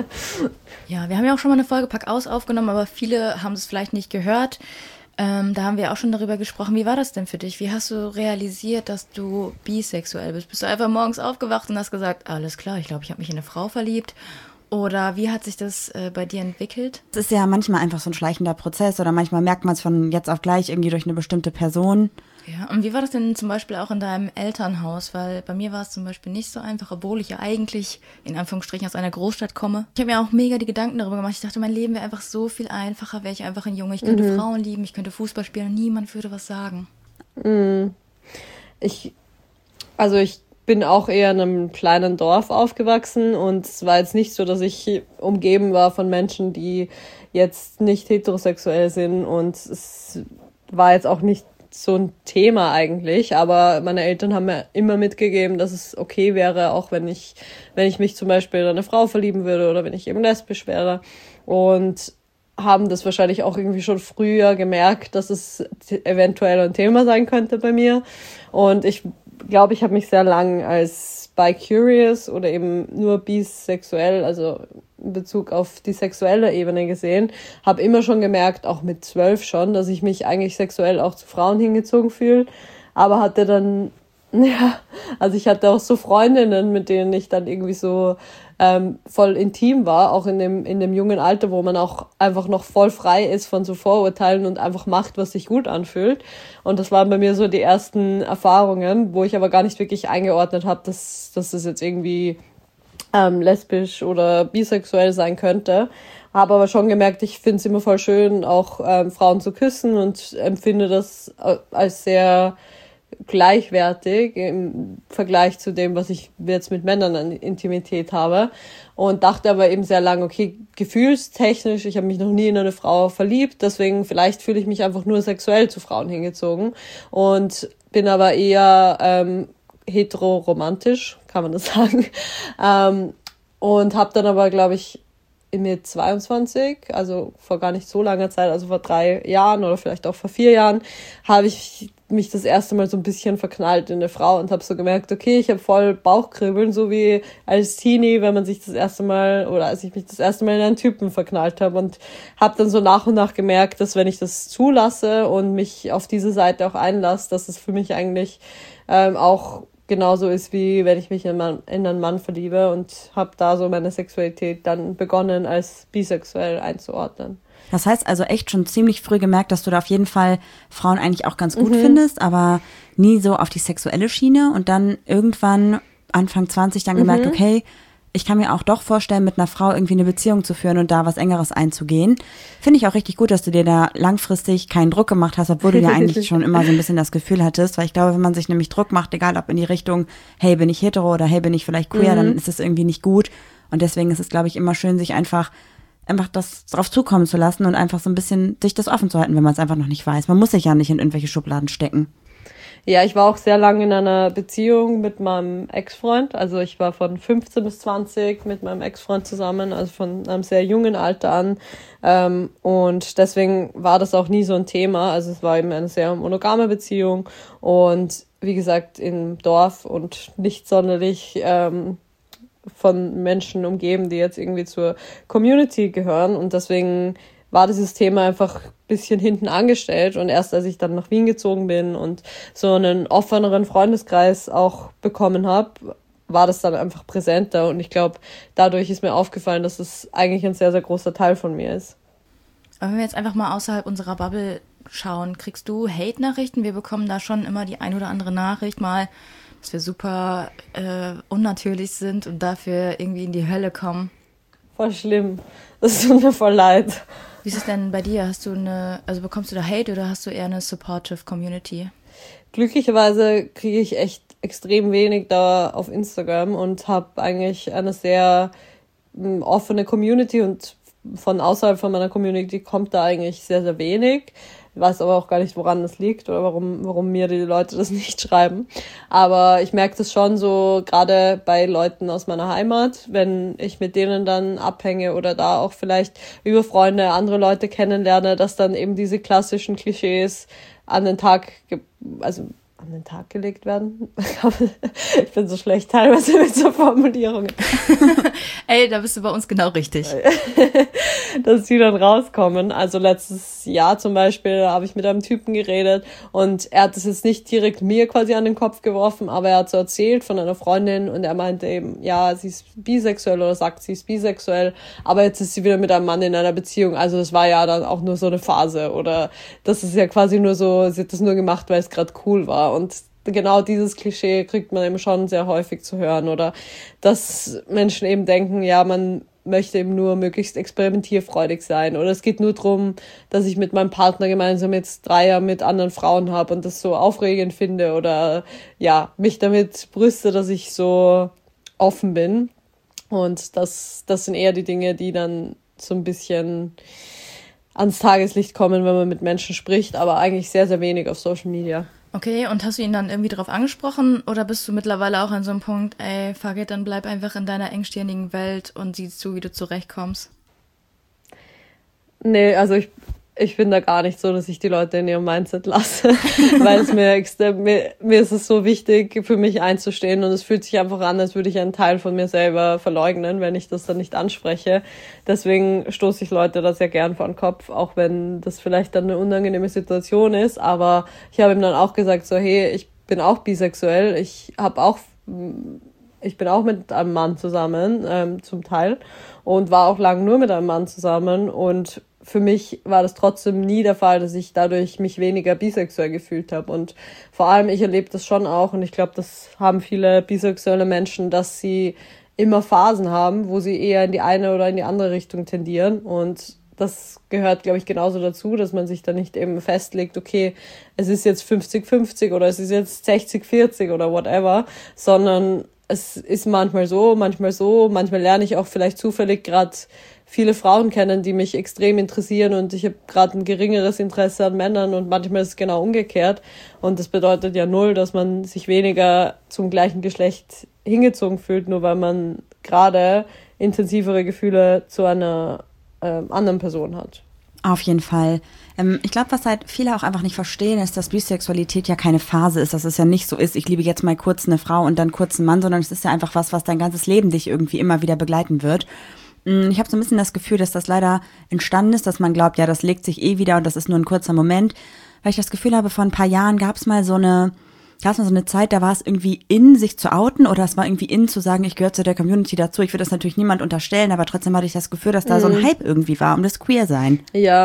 Ja, wir haben ja auch schon mal eine Folge Pack aus aufgenommen, aber viele haben es vielleicht nicht gehört. Da haben wir auch schon darüber gesprochen. Wie war das denn für dich? Wie hast du realisiert, dass du bisexuell bist? Bist du einfach morgens aufgewacht und hast gesagt, alles klar, ich glaube, ich habe mich in eine Frau verliebt? Oder wie hat sich das bei dir entwickelt? Es ist ja manchmal einfach so ein schleichender Prozess oder manchmal merkt man es von jetzt auf gleich irgendwie durch eine bestimmte Person. Ja, und wie war das denn zum Beispiel auch in deinem Elternhaus? Weil bei mir war es zum Beispiel nicht so einfach, obwohl ich ja eigentlich in Anführungsstrichen aus einer Großstadt komme. Ich habe mir auch mega die Gedanken darüber gemacht. Ich dachte, mein Leben wäre einfach so viel einfacher, wäre ich einfach ein Junge. Ich könnte Frauen lieben, ich könnte Fußball spielen und niemand würde was sagen. Ich Also ich bin auch eher in einem kleinen Dorf aufgewachsen und es war jetzt nicht so, dass ich umgeben war von Menschen, die jetzt nicht heterosexuell sind, und es war jetzt auch nicht so ein Thema eigentlich, aber meine Eltern haben mir immer mitgegeben, dass es okay wäre, auch wenn ich mich zum Beispiel in eine Frau verlieben würde oder wenn ich eben lesbisch wäre, und haben das wahrscheinlich auch irgendwie schon früher gemerkt, dass es eventuell ein Thema sein könnte bei mir. Und ich glaube, ich habe mich sehr lang als bi-curious oder eben nur bisexuell, also in Bezug auf die sexuelle Ebene gesehen, habe immer schon gemerkt, auch mit 12 schon, dass ich mich eigentlich sexuell auch zu Frauen hingezogen fühle, aber hatte dann, ja, also ich hatte auch so Freundinnen, mit denen ich dann irgendwie so voll intim war, auch in dem jungen Alter, wo man auch einfach noch voll frei ist von so Vorurteilen und einfach macht, was sich gut anfühlt. Und das waren bei mir so die ersten Erfahrungen, wo ich aber gar nicht wirklich eingeordnet habe, dass das jetzt irgendwie lesbisch oder bisexuell sein könnte. Habe aber schon gemerkt, ich finde es immer voll schön, auch Frauen zu küssen, und empfinde das als sehr gleichwertig im Vergleich zu dem, was ich jetzt mit Männern an Intimität habe, und dachte aber eben sehr lang, okay, gefühlstechnisch, ich habe mich noch nie in eine Frau verliebt, deswegen vielleicht fühle ich mich einfach nur sexuell zu Frauen hingezogen, und bin aber eher heteroromantisch, kann man das sagen, und habe dann aber, glaube ich, mit 22, also vor gar nicht so langer Zeit, also vor 3 Jahren oder vielleicht auch vor 4 Jahren, habe ich mich das erste Mal so ein bisschen verknallt in eine Frau und habe so gemerkt, okay, ich habe voll Bauchkribbeln, so wie als Teenie, wenn man sich das erste Mal, oder als ich mich das erste Mal in einen Typen verknallt habe, und habe dann so nach und nach gemerkt, dass wenn ich das zulasse und mich auf diese Seite auch einlasse, dass es für mich eigentlich auch genauso ist, wie wenn ich mich in einen Mann verliebe, und habe da so meine Sexualität dann begonnen, als bisexuell einzuordnen. Das heißt also echt schon ziemlich früh gemerkt, dass du da auf jeden Fall Frauen eigentlich auch ganz gut findest, aber nie so auf die sexuelle Schiene, und dann irgendwann Anfang 20 dann gemerkt, okay, ich kann mir auch doch vorstellen, mit einer Frau irgendwie eine Beziehung zu führen und da was Engeres einzugehen. Finde ich auch richtig gut, dass du dir da langfristig keinen Druck gemacht hast, obwohl du ja eigentlich schon immer so ein bisschen das Gefühl hattest, weil ich glaube, wenn man sich nämlich Druck macht, egal ob in die Richtung, hey, bin ich hetero oder hey, bin ich vielleicht queer, dann ist es irgendwie nicht gut, und deswegen ist es, glaube ich, immer schön, sich einfach das drauf zukommen zu lassen und einfach so ein bisschen sich das offen zu halten, wenn man es einfach noch nicht weiß. Man muss sich ja nicht in irgendwelche Schubladen stecken. Ja, ich war auch sehr lange in einer Beziehung mit meinem Ex-Freund. Also ich war von 15 bis 20 mit meinem Ex-Freund zusammen, also von einem sehr jungen Alter an. Und deswegen war das auch nie so ein Thema. Also es war eben eine sehr monogame Beziehung und wie gesagt im Dorf und nicht sonderlich von Menschen umgeben, die jetzt irgendwie zur Community gehören. Und deswegen war dieses Thema einfach ein bisschen hinten angestellt. Und erst als ich dann nach Wien gezogen bin und so einen offeneren Freundeskreis auch bekommen habe, war das dann einfach präsenter. Und ich glaube, dadurch ist mir aufgefallen, dass es eigentlich ein sehr, sehr großer Teil von mir ist. Aber wenn wir jetzt einfach mal außerhalb unserer Bubble schauen, kriegst du Hate-Nachrichten? Wir bekommen da schon immer die ein oder andere Nachricht mal, dass wir super unnatürlich sind und dafür irgendwie in die Hölle kommen. Voll schlimm. Das tut mir voll leid. Wie ist es denn bei dir? Bekommst du da Hate oder hast du eher eine supportive Community? Glücklicherweise kriege ich echt extrem wenig da auf Instagram und habe eigentlich eine sehr offene Community, und von außerhalb von meiner Community kommt da eigentlich sehr, sehr wenig. Ich weiß aber auch gar nicht, woran das liegt oder warum mir die Leute das nicht schreiben. Aber ich merke das schon so, gerade bei Leuten aus meiner Heimat, wenn ich mit denen dann abhänge oder da auch vielleicht über Freunde andere Leute kennenlerne, dass dann eben diese klassischen Klischees an den Tag gelegt werden. Ich bin so schlecht teilweise mit so Formulierungen. Ey, da bist du bei uns genau richtig. Dass die dann rauskommen. Also letztes Jahr zum Beispiel habe ich mit einem Typen geredet und er hat das jetzt nicht direkt mir quasi an den Kopf geworfen, aber er hat so erzählt von einer Freundin und er meinte eben, ja, sie ist bisexuell oder sagt, sie ist bisexuell, aber jetzt ist sie wieder mit einem Mann in einer Beziehung. Also das war ja dann auch nur so eine Phase oder das ist ja quasi nur so, sie hat das nur gemacht, weil es gerade cool war. Und genau dieses Klischee kriegt man eben schon sehr häufig zu hören, oder dass Menschen eben denken, ja, man möchte eben nur möglichst experimentierfreudig sein. Oder es geht nur darum, dass ich mit meinem Partner gemeinsam jetzt Dreier mit anderen Frauen habe und das so aufregend finde oder ja, mich damit brüste, dass ich so offen bin. Und das sind eher die Dinge, die dann so ein bisschen ans Tageslicht kommen, wenn man mit Menschen spricht, aber eigentlich sehr, sehr wenig auf Social Media. Okay, und hast du ihn dann irgendwie drauf angesprochen oder bist du mittlerweile auch an so einem Punkt, ey, fuck it, dann bleib einfach in deiner engstirnigen Welt und siehst zu, wie du zurechtkommst? Nee, also ich bin da gar nicht so, dass ich die Leute in ihrem Mindset lasse, weil es mir ist es so wichtig, für mich einzustehen und es fühlt sich einfach an, als würde ich einen Teil von mir selber verleugnen, wenn ich das dann nicht anspreche. Deswegen stoße ich Leute da sehr gern vor den Kopf, auch wenn das vielleicht dann eine unangenehme Situation ist, aber ich habe ihm dann auch gesagt, so hey, ich bin auch bisexuell, ich bin auch mit einem Mann zusammen, zum Teil, und war auch lange nur mit einem Mann zusammen und für mich war das trotzdem nie der Fall, dass ich dadurch mich weniger bisexuell gefühlt habe. Und vor allem, ich erlebe das schon auch, und ich glaube, das haben viele bisexuelle Menschen, dass sie immer Phasen haben, wo sie eher in die eine oder in die andere Richtung tendieren. Und das gehört, glaube ich, genauso dazu, dass man sich da nicht eben festlegt, okay, es ist jetzt 50-50 oder es ist jetzt 60-40 oder whatever, sondern es ist manchmal so, manchmal lerne ich auch vielleicht zufällig gerade viele Frauen kennen, die mich extrem interessieren und ich habe gerade ein geringeres Interesse an Männern und manchmal ist es genau umgekehrt und das bedeutet ja null, dass man sich weniger zum gleichen Geschlecht hingezogen fühlt, nur weil man gerade intensivere Gefühle zu einer anderen Person hat. Auf jeden Fall. Ich glaube, was halt viele auch einfach nicht verstehen, ist, dass Bisexualität ja keine Phase ist, dass es ja nicht so ist, ich liebe jetzt mal kurz eine Frau und dann kurz einen Mann, sondern es ist ja einfach was dein ganzes Leben dich irgendwie immer wieder begleiten wird. Ich habe so ein bisschen das Gefühl, dass das leider entstanden ist, dass man glaubt, ja, das legt sich eh wieder und das ist nur ein kurzer Moment. Weil ich das Gefühl habe, vor ein paar Jahren gab es mal so eine Zeit, da war es irgendwie in, sich zu outen oder es war irgendwie in, zu sagen, ich gehöre zu der Community dazu. Ich würde das natürlich niemand unterstellen, aber trotzdem hatte ich das Gefühl, dass da so ein Hype irgendwie war um das Queer-Sein.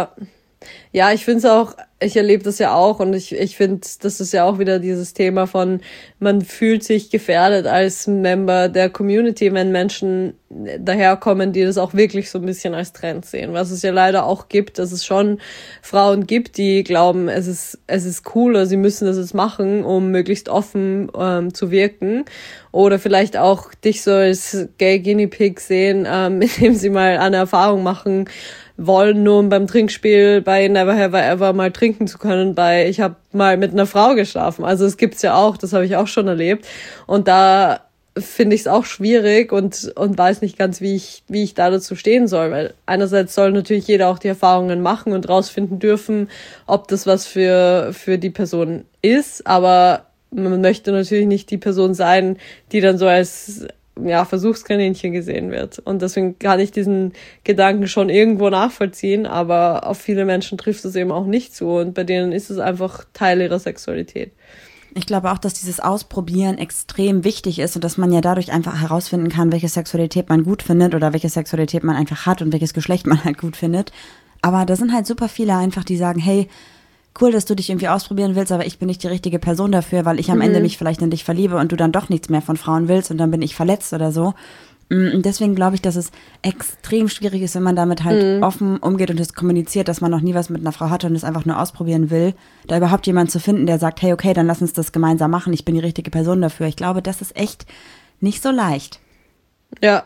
Ja, ich finde es auch, ich erlebe das ja auch und ich finde, das ist ja auch wieder dieses Thema von, man fühlt sich gefährdet als Member der Community, wenn Menschen daherkommen, die das auch wirklich so ein bisschen als Trend sehen. Was es ja leider auch gibt, dass es schon Frauen gibt, die glauben, es ist cool oder sie müssen das jetzt machen, um möglichst offen zu wirken. Oder vielleicht auch dich so als Gay Guinea Pig sehen, indem sie mal eine Erfahrung machen wollen, nur um beim Trinkspiel bei Never Have I Ever mal trinken zu können, bei ich habe mal mit einer Frau geschlafen. Also es gibt's ja auch, das habe ich auch schon erlebt. Und da finde ich es auch schwierig und weiß nicht ganz, wie ich da dazu stehen soll. Weil einerseits soll natürlich jeder auch die Erfahrungen machen und rausfinden dürfen, ob das was für die Person ist. Aber man möchte natürlich nicht die Person sein, die dann so als Versuchskaninchen gesehen wird. Und deswegen kann ich diesen Gedanken schon irgendwo nachvollziehen, aber auf viele Menschen trifft es eben auch nicht zu und bei denen ist es einfach Teil ihrer Sexualität. Ich glaube auch, dass dieses Ausprobieren extrem wichtig ist und dass man ja dadurch einfach herausfinden kann, welche Sexualität man gut findet oder welche Sexualität man einfach hat und welches Geschlecht man halt gut findet. Aber da sind halt super viele einfach, die sagen, hey, cool, dass du dich irgendwie ausprobieren willst, aber ich bin nicht die richtige Person dafür, weil ich am Ende mich vielleicht in dich verliebe und du dann doch nichts mehr von Frauen willst und dann bin ich verletzt oder so. Und deswegen glaube ich, dass es extrem schwierig ist, wenn man damit halt offen umgeht und es kommuniziert, dass man noch nie was mit einer Frau hatte und es einfach nur ausprobieren will, da überhaupt jemanden zu finden, der sagt, hey, okay, dann lass uns das gemeinsam machen, ich bin die richtige Person dafür. Ich glaube, das ist echt nicht so leicht. Ja,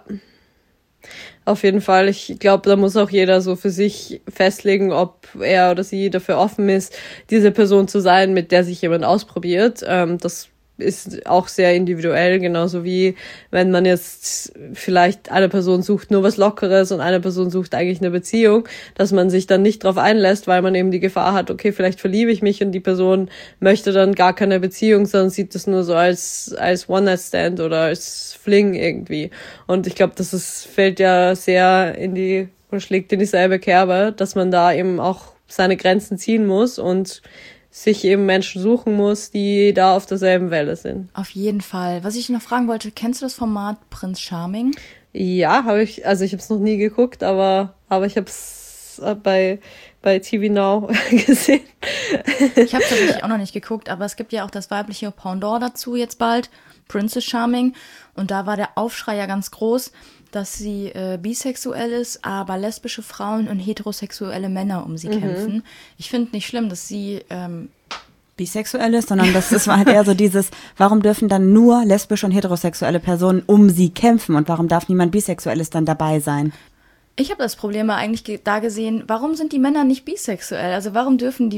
auf jeden Fall. Ich glaube, da muss auch jeder so für sich festlegen, ob er oder sie dafür offen ist, diese Person zu sein, mit der sich jemand ausprobiert. Das ist auch sehr individuell, genauso wie wenn man jetzt vielleicht eine Person sucht nur was Lockeres und eine Person sucht eigentlich eine Beziehung, dass man sich dann nicht drauf einlässt, weil man eben die Gefahr hat, okay, vielleicht verliebe ich mich und die Person möchte dann gar keine Beziehung, sondern sieht das nur so als One-Night-Stand oder als Fling irgendwie. Und ich glaube, fällt ja sehr schlägt in dieselbe Kerbe, dass man da eben auch seine Grenzen ziehen muss und sich eben Menschen suchen muss, die da auf derselben Welle sind. Auf jeden Fall. Was ich noch fragen wollte, kennst du das Format Prinz Charming? Ja, habe ich. Also ich habe es noch nie geguckt, aber ich habe es bei TV Now gesehen. Ich habe es tatsächlich auch noch nicht geguckt, aber es gibt ja auch das weibliche Pendant dazu jetzt bald. Princess Charming. Und da war der Aufschrei ja ganz groß, dass sie bisexuell ist, aber lesbische Frauen und heterosexuelle Männer um sie kämpfen. Ich finde nicht schlimm, dass sie bisexuell ist, sondern das war halt eher so dieses, warum dürfen dann nur lesbische und heterosexuelle Personen um sie kämpfen und warum darf niemand Bisexuelles dann dabei sein? Ich habe das Problem mal eigentlich da gesehen, warum sind die Männer nicht bisexuell? Also warum darf die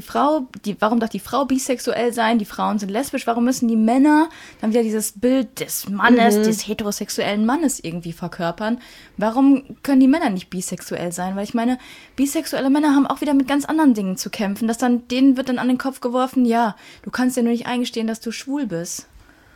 Frau bisexuell sein, die Frauen sind lesbisch, warum müssen die Männer dann wieder dieses Bild des Mannes, des heterosexuellen Mannes irgendwie verkörpern? Warum können die Männer nicht bisexuell sein? Weil ich meine, bisexuelle Männer haben auch wieder mit ganz anderen Dingen zu kämpfen, denen wird dann an den Kopf geworfen, ja, du kannst ja nur nicht eingestehen, dass du schwul bist.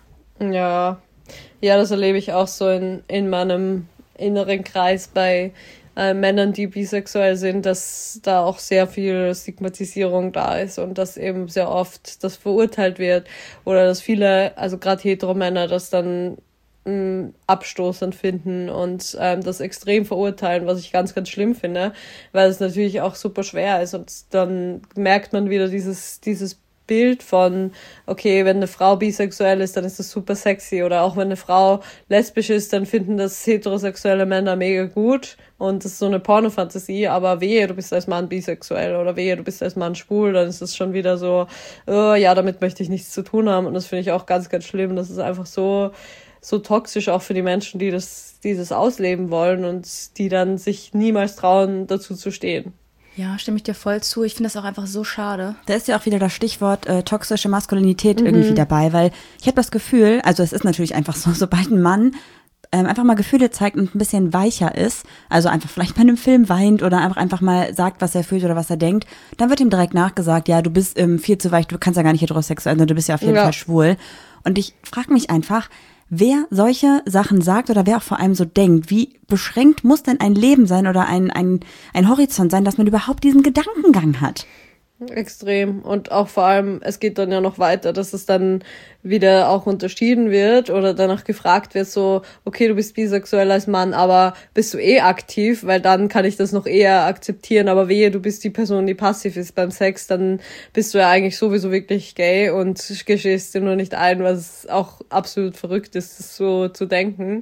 Ja, das erlebe ich auch so in meinem inneren Kreis bei Männern, die bisexuell sind, dass da auch sehr viel Stigmatisierung da ist und dass eben sehr oft das verurteilt wird oder dass viele, also gerade Heteromänner, das dann abstoßend finden und das extrem verurteilen, was ich ganz, ganz schlimm finde, weil es natürlich auch super schwer ist und dann merkt man wieder dieses Bild von, okay, wenn eine Frau bisexuell ist, dann ist das super sexy oder auch wenn eine Frau lesbisch ist, dann finden das heterosexuelle Männer mega gut und das ist so eine Pornofantasie, aber wehe, du bist als Mann bisexuell oder wehe, du bist als Mann schwul, dann ist das schon wieder so, oh, ja, damit möchte ich nichts zu tun haben und das finde ich auch ganz, ganz schlimm, das ist einfach so toxisch auch für die Menschen, die dieses ausleben wollen und die dann sich niemals trauen, dazu zu stehen. Ja, stimme ich dir voll zu. Ich finde das auch einfach so schade. Da ist ja auch wieder das Stichwort toxische Maskulinität irgendwie dabei, weil ich habe das Gefühl, also es ist natürlich einfach so, sobald ein Mann einfach mal Gefühle zeigt und ein bisschen weicher ist, also einfach vielleicht bei einem Film weint oder einfach mal sagt, was er fühlt oder was er denkt, dann wird ihm direkt nachgesagt, ja, du bist viel zu weich, du kannst ja gar nicht heterosexuell sein, du bist ja auf jeden Fall schwul. Und ich frage mich einfach, wer solche Sachen sagt oder wer auch vor allem so denkt, wie beschränkt muss denn ein Leben sein oder ein Horizont sein, dass man überhaupt diesen Gedankengang hat? Extrem. Und auch vor allem, es geht dann ja noch weiter, dass es dann wieder auch unterschieden wird oder danach gefragt wird, so, okay, du bist bisexuell als Mann, aber bist du aktiv? Weil dann kann ich das noch eher akzeptieren, aber wehe, du bist die Person, die passiv ist beim Sex, dann bist du ja eigentlich sowieso wirklich gay und gestehst dir nur nicht ein, was auch absolut verrückt ist, das so zu denken.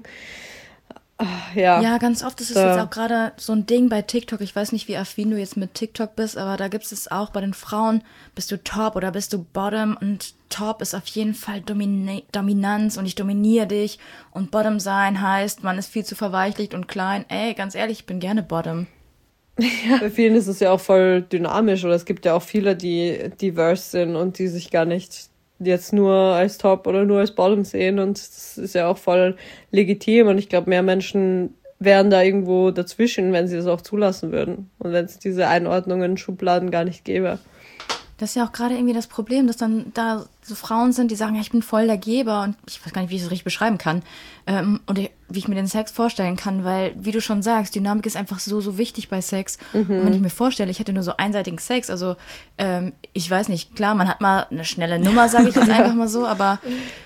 Ja, ganz oft ist es jetzt auch gerade so ein Ding bei TikTok. Ich weiß nicht, wie affin du jetzt mit TikTok bist, aber da gibt es auch bei den Frauen, bist du Top oder bist du Bottom? Und Top ist auf jeden Fall Dominanz und ich dominiere dich. Und Bottom sein heißt, man ist viel zu verweichlicht und klein. Ey, ganz ehrlich, ich bin gerne Bottom. Ja, bei vielen ist es ja auch voll dynamisch oder es gibt ja auch viele, die diverse sind und die sich gar nicht jetzt nur als Top oder nur als Bottom sehen und das ist ja auch voll legitim und ich glaube, mehr Menschen wären da irgendwo dazwischen, wenn sie das auch zulassen würden und wenn es diese Einordnungen in Schubladen gar nicht gäbe. Das ist ja auch gerade irgendwie das Problem, dass dann da so Frauen sind, die sagen, ja, ich bin voll der Geber und ich weiß gar nicht, wie ich das richtig beschreiben kann und wie ich mir den Sex vorstellen kann, weil, wie du schon sagst, Dynamik ist einfach so wichtig bei Sex. Und wenn ich mir vorstelle, ich hätte nur so einseitigen Sex, also ich weiß nicht, klar, man hat mal eine schnelle Nummer, sage ich jetzt einfach mal so, aber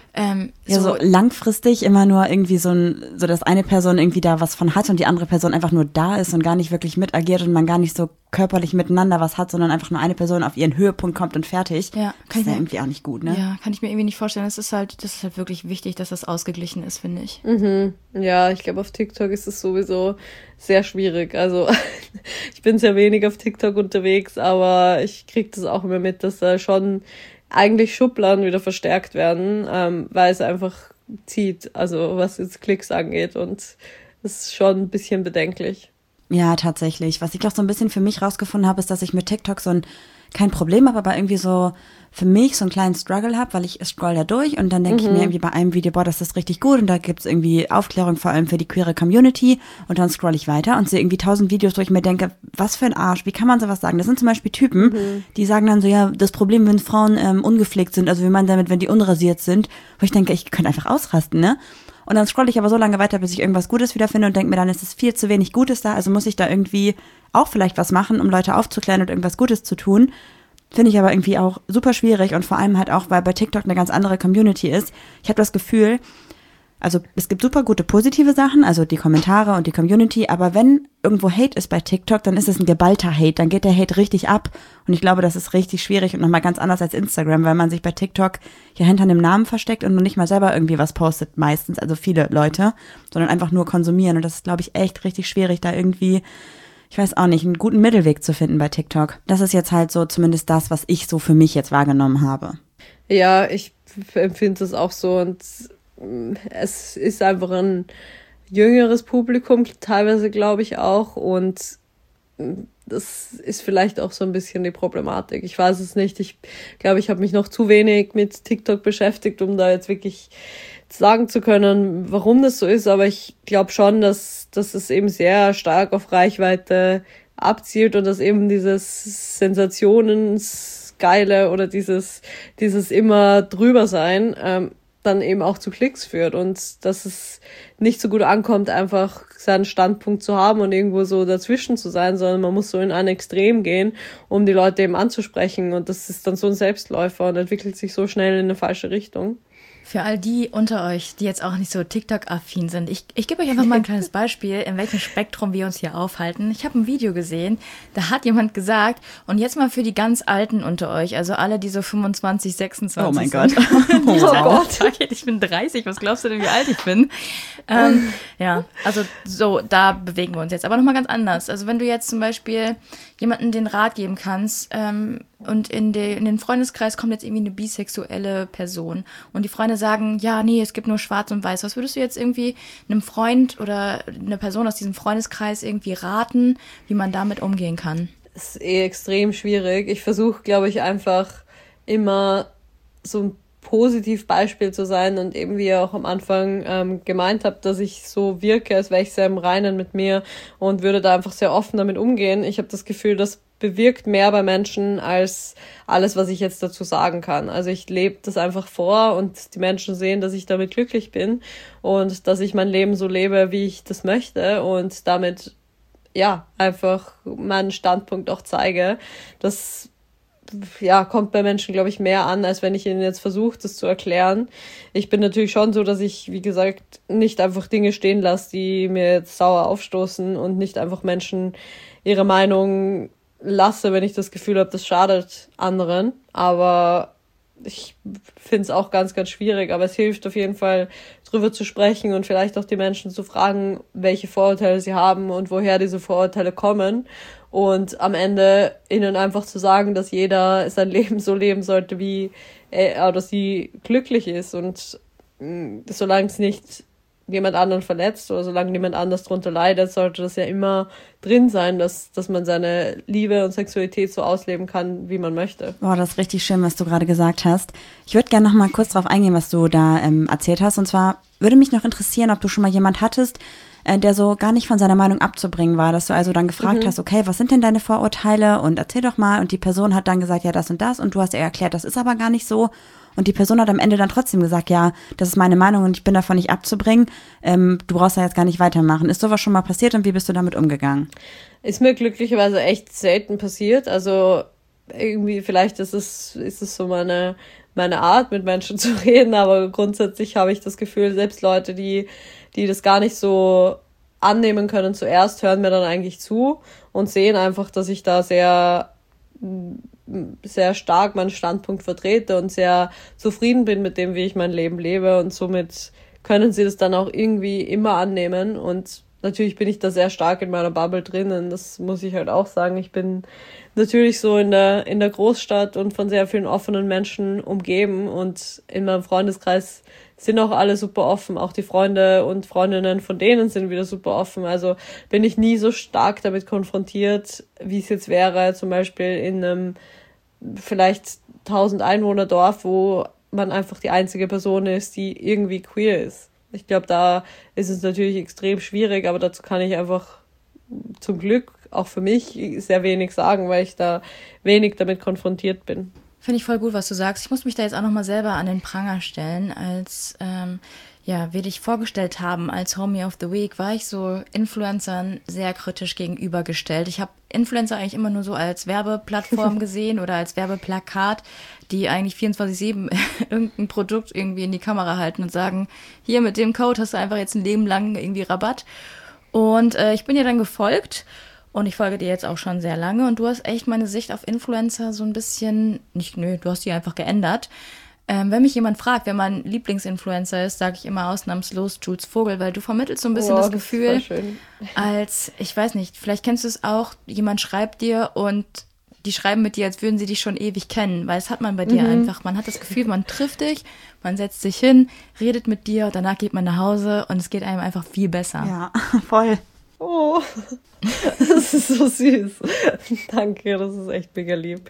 so langfristig immer nur irgendwie so dass eine Person irgendwie da was von hat und die andere Person einfach nur da ist und gar nicht wirklich mitagiert und man gar nicht so körperlich miteinander was hat, sondern einfach nur eine Person auf ihren Höhepunkt kommt und fertig. Ja, das ist ja irgendwie auch nicht gut, ne? Ja, kann ich mir irgendwie nicht vorstellen. Das ist halt wirklich wichtig, dass das ausgeglichen ist, finde ich. Ja, ich glaube, auf TikTok ist es sowieso sehr schwierig. Also ich bin sehr wenig auf TikTok unterwegs, aber ich kriege das auch immer mit, dass da schon eigentlich Schubladen wieder verstärkt werden, weil es einfach zieht, also was jetzt Klicks angeht und das ist schon ein bisschen bedenklich. Ja, tatsächlich. Was ich auch so ein bisschen für mich rausgefunden habe, ist, dass ich mit TikTok kein Problem habe, aber irgendwie so für mich so einen kleinen Struggle habe, weil ich scroll da durch und dann denke ich mir irgendwie bei einem Video, boah, das ist richtig gut und da gibt's irgendwie Aufklärung vor allem für die queere Community und dann scroll ich weiter und sehe irgendwie 1000 Videos, wo ich mir denke, was für ein Arsch, wie kann man sowas sagen? Das sind zum Beispiel Typen, die sagen dann so, ja, das Problem, wenn Frauen ungepflegt sind, also wie man damit, wenn die unrasiert sind, wo ich denke, ich könnte einfach ausrasten, ne? Und dann scroll ich aber so lange weiter, bis ich irgendwas Gutes wiederfinde und denke mir, dann ist es viel zu wenig Gutes da, also muss ich da irgendwie auch vielleicht was machen, um Leute aufzuklären und irgendwas Gutes zu tun. Finde ich aber irgendwie auch super schwierig und vor allem halt auch, weil bei TikTok eine ganz andere Community ist. Ich habe das Gefühl, also es gibt super gute positive Sachen, also die Kommentare und die Community, aber wenn irgendwo Hate ist bei TikTok, dann ist es ein geballter Hate, dann geht der Hate richtig ab und ich glaube, das ist richtig schwierig und nochmal ganz anders als Instagram, weil man sich bei TikTok hier hinter einem Namen versteckt und nur nicht mal selber irgendwie was postet meistens, also viele Leute, sondern einfach nur konsumieren und das ist, glaube ich, echt richtig schwierig, da irgendwie, ich weiß auch nicht, einen guten Mittelweg zu finden bei TikTok. Das ist jetzt halt so zumindest das, was ich so für mich jetzt wahrgenommen habe. Ja, ich empfinde es auch so und es ist einfach ein jüngeres Publikum, teilweise glaube ich auch und das ist vielleicht auch so ein bisschen die Problematik. Ich weiß es nicht, ich glaube, ich habe mich noch zu wenig mit TikTok beschäftigt, um da jetzt wirklich sagen zu können, warum das so ist, aber ich glaube schon, dass es eben sehr stark auf Reichweite abzielt und dass eben dieses Sensationsgeile oder dieses immer drüber sein dann eben auch zu Klicks führt und dass es nicht so gut ankommt, einfach seinen Standpunkt zu haben und irgendwo so dazwischen zu sein, sondern man muss so in ein Extrem gehen, um die Leute eben anzusprechen und das ist dann so ein Selbstläufer und entwickelt sich so schnell in eine falsche Richtung. Für all die unter euch, die jetzt auch nicht so TikTok-affin sind, ich gebe euch einfach mal ein kleines Beispiel, in welchem Spektrum wir uns hier aufhalten. Ich habe ein Video gesehen, da hat jemand gesagt, und jetzt mal für die ganz Alten unter euch, also alle, die so 25, 26 Oh mein sind. Gott. Oh Gott. Ich bin 30, was glaubst du denn, wie alt ich bin? Ja, also so, da bewegen wir uns jetzt. Aber nochmal ganz anders. Also wenn du jetzt zum Beispiel jemanden den Rat geben kannst und in den Freundeskreis kommt jetzt irgendwie eine bisexuelle Person und die Freunde sagen, ja, nee, es gibt nur schwarz und weiß. Was würdest du jetzt irgendwie einem Freund oder einer Person aus diesem Freundeskreis irgendwie raten, wie man damit umgehen kann? Das ist extrem schwierig. Ich versuche, glaube ich, einfach immer so ein Positivbeispiel zu sein und eben wie ihr auch am Anfang gemeint habt, dass ich so wirke, als wäre ich sehr im Reinen mit mir und würde da einfach sehr offen damit umgehen. Ich habe das Gefühl, das bewirkt mehr bei Menschen als alles, was ich jetzt dazu sagen kann. Also ich lebe das einfach vor und die Menschen sehen, dass ich damit glücklich bin und dass ich mein Leben so lebe, wie ich das möchte und damit ja einfach meinen Standpunkt auch zeige. Das kommt bei Menschen, glaube ich, mehr an, als wenn ich ihnen jetzt versuche, das zu erklären. Ich bin natürlich schon so, dass ich, wie gesagt, nicht einfach Dinge stehen lasse, die mir jetzt sauer aufstoßen und nicht einfach Menschen ihre Meinung lasse, wenn ich das Gefühl habe, das schadet anderen. Aber ich finde es auch ganz, ganz schwierig. Aber es hilft auf jeden Fall, drüber zu sprechen und vielleicht auch die Menschen zu fragen, welche Vorurteile sie haben und woher diese Vorurteile kommen. Und am Ende ihnen einfach zu sagen, dass jeder sein Leben so leben sollte, wie er oder sie glücklich ist. Und solange es nicht jemand anderen verletzt oder solange niemand anders drunter leidet, sollte das ja immer drin sein, dass man seine Liebe und Sexualität so ausleben kann, wie man möchte. Boah, das ist richtig schön, was du gerade gesagt hast. Ich würde gerne noch mal kurz drauf eingehen, was du da erzählt hast. Und zwar würde mich noch interessieren, ob du schon mal jemand hattest, der so gar nicht von seiner Meinung abzubringen war, dass du also dann gefragt hast, okay, was sind denn deine Vorurteile und erzähl doch mal und die Person hat dann gesagt, ja, das und du hast ihr erklärt, das ist aber gar nicht so und die Person hat am Ende dann trotzdem gesagt, ja, das ist meine Meinung und ich bin davon nicht abzubringen, du brauchst da jetzt gar nicht weitermachen. Ist sowas schon mal passiert und wie bist du damit umgegangen? Ist mir glücklicherweise echt selten passiert, also irgendwie vielleicht ist es so meine Art, mit Menschen zu reden, aber grundsätzlich habe ich das Gefühl, selbst Leute, die das gar nicht so annehmen können zuerst, hören mir dann eigentlich zu und sehen einfach, dass ich da sehr, sehr stark meinen Standpunkt vertrete und sehr zufrieden bin mit dem, wie ich mein Leben lebe und somit können sie das dann auch irgendwie immer annehmen und natürlich bin ich da sehr stark in meiner Bubble drinnen, das muss ich halt auch sagen. Ich bin natürlich so in der Großstadt und von sehr vielen offenen Menschen umgeben und in meinem Freundeskreis sind auch alle super offen, auch die Freunde und Freundinnen von denen sind wieder super offen, also bin ich nie so stark damit konfrontiert, wie es jetzt wäre, zum Beispiel in einem vielleicht 1000 Einwohner Dorf, wo man einfach die einzige Person ist, die irgendwie queer ist. Ich glaube, da ist es natürlich extrem schwierig, aber dazu kann ich einfach zum Glück auch für mich sehr wenig sagen, weil ich da wenig damit konfrontiert bin. Finde ich voll gut, was du sagst. Ich muss mich da jetzt auch nochmal selber an den Pranger stellen, als ja, wir dich vorgestellt haben als Homie of the Week, war ich so Influencern sehr kritisch gegenübergestellt. Ich habe Influencer eigentlich immer nur so als Werbeplattform gesehen oder als Werbeplakat, die eigentlich 24/7 irgendein Produkt irgendwie in die Kamera halten und sagen, hier mit dem Code hast du einfach jetzt ein Leben lang irgendwie Rabatt. Und ich bin dir dann gefolgt und ich folge dir jetzt auch schon sehr lange und du hast echt meine Sicht auf Influencer so ein bisschen, du hast die einfach geändert. Wenn mich jemand fragt, wer mein Lieblingsinfluencer ist, sage ich immer ausnahmslos Jules Vogel, weil du vermittelst so ein bisschen das Gefühl, als, ich weiß nicht, vielleicht kennst du es auch, jemand schreibt dir und die schreiben mit dir, als würden sie dich schon ewig kennen, weil das hat man bei dir einfach. Man hat das Gefühl, man trifft dich, man setzt sich hin, redet mit dir, danach geht man nach Hause und es geht einem einfach viel besser. Ja, voll. Oh, das ist so süß. Danke, das ist echt mega lieb.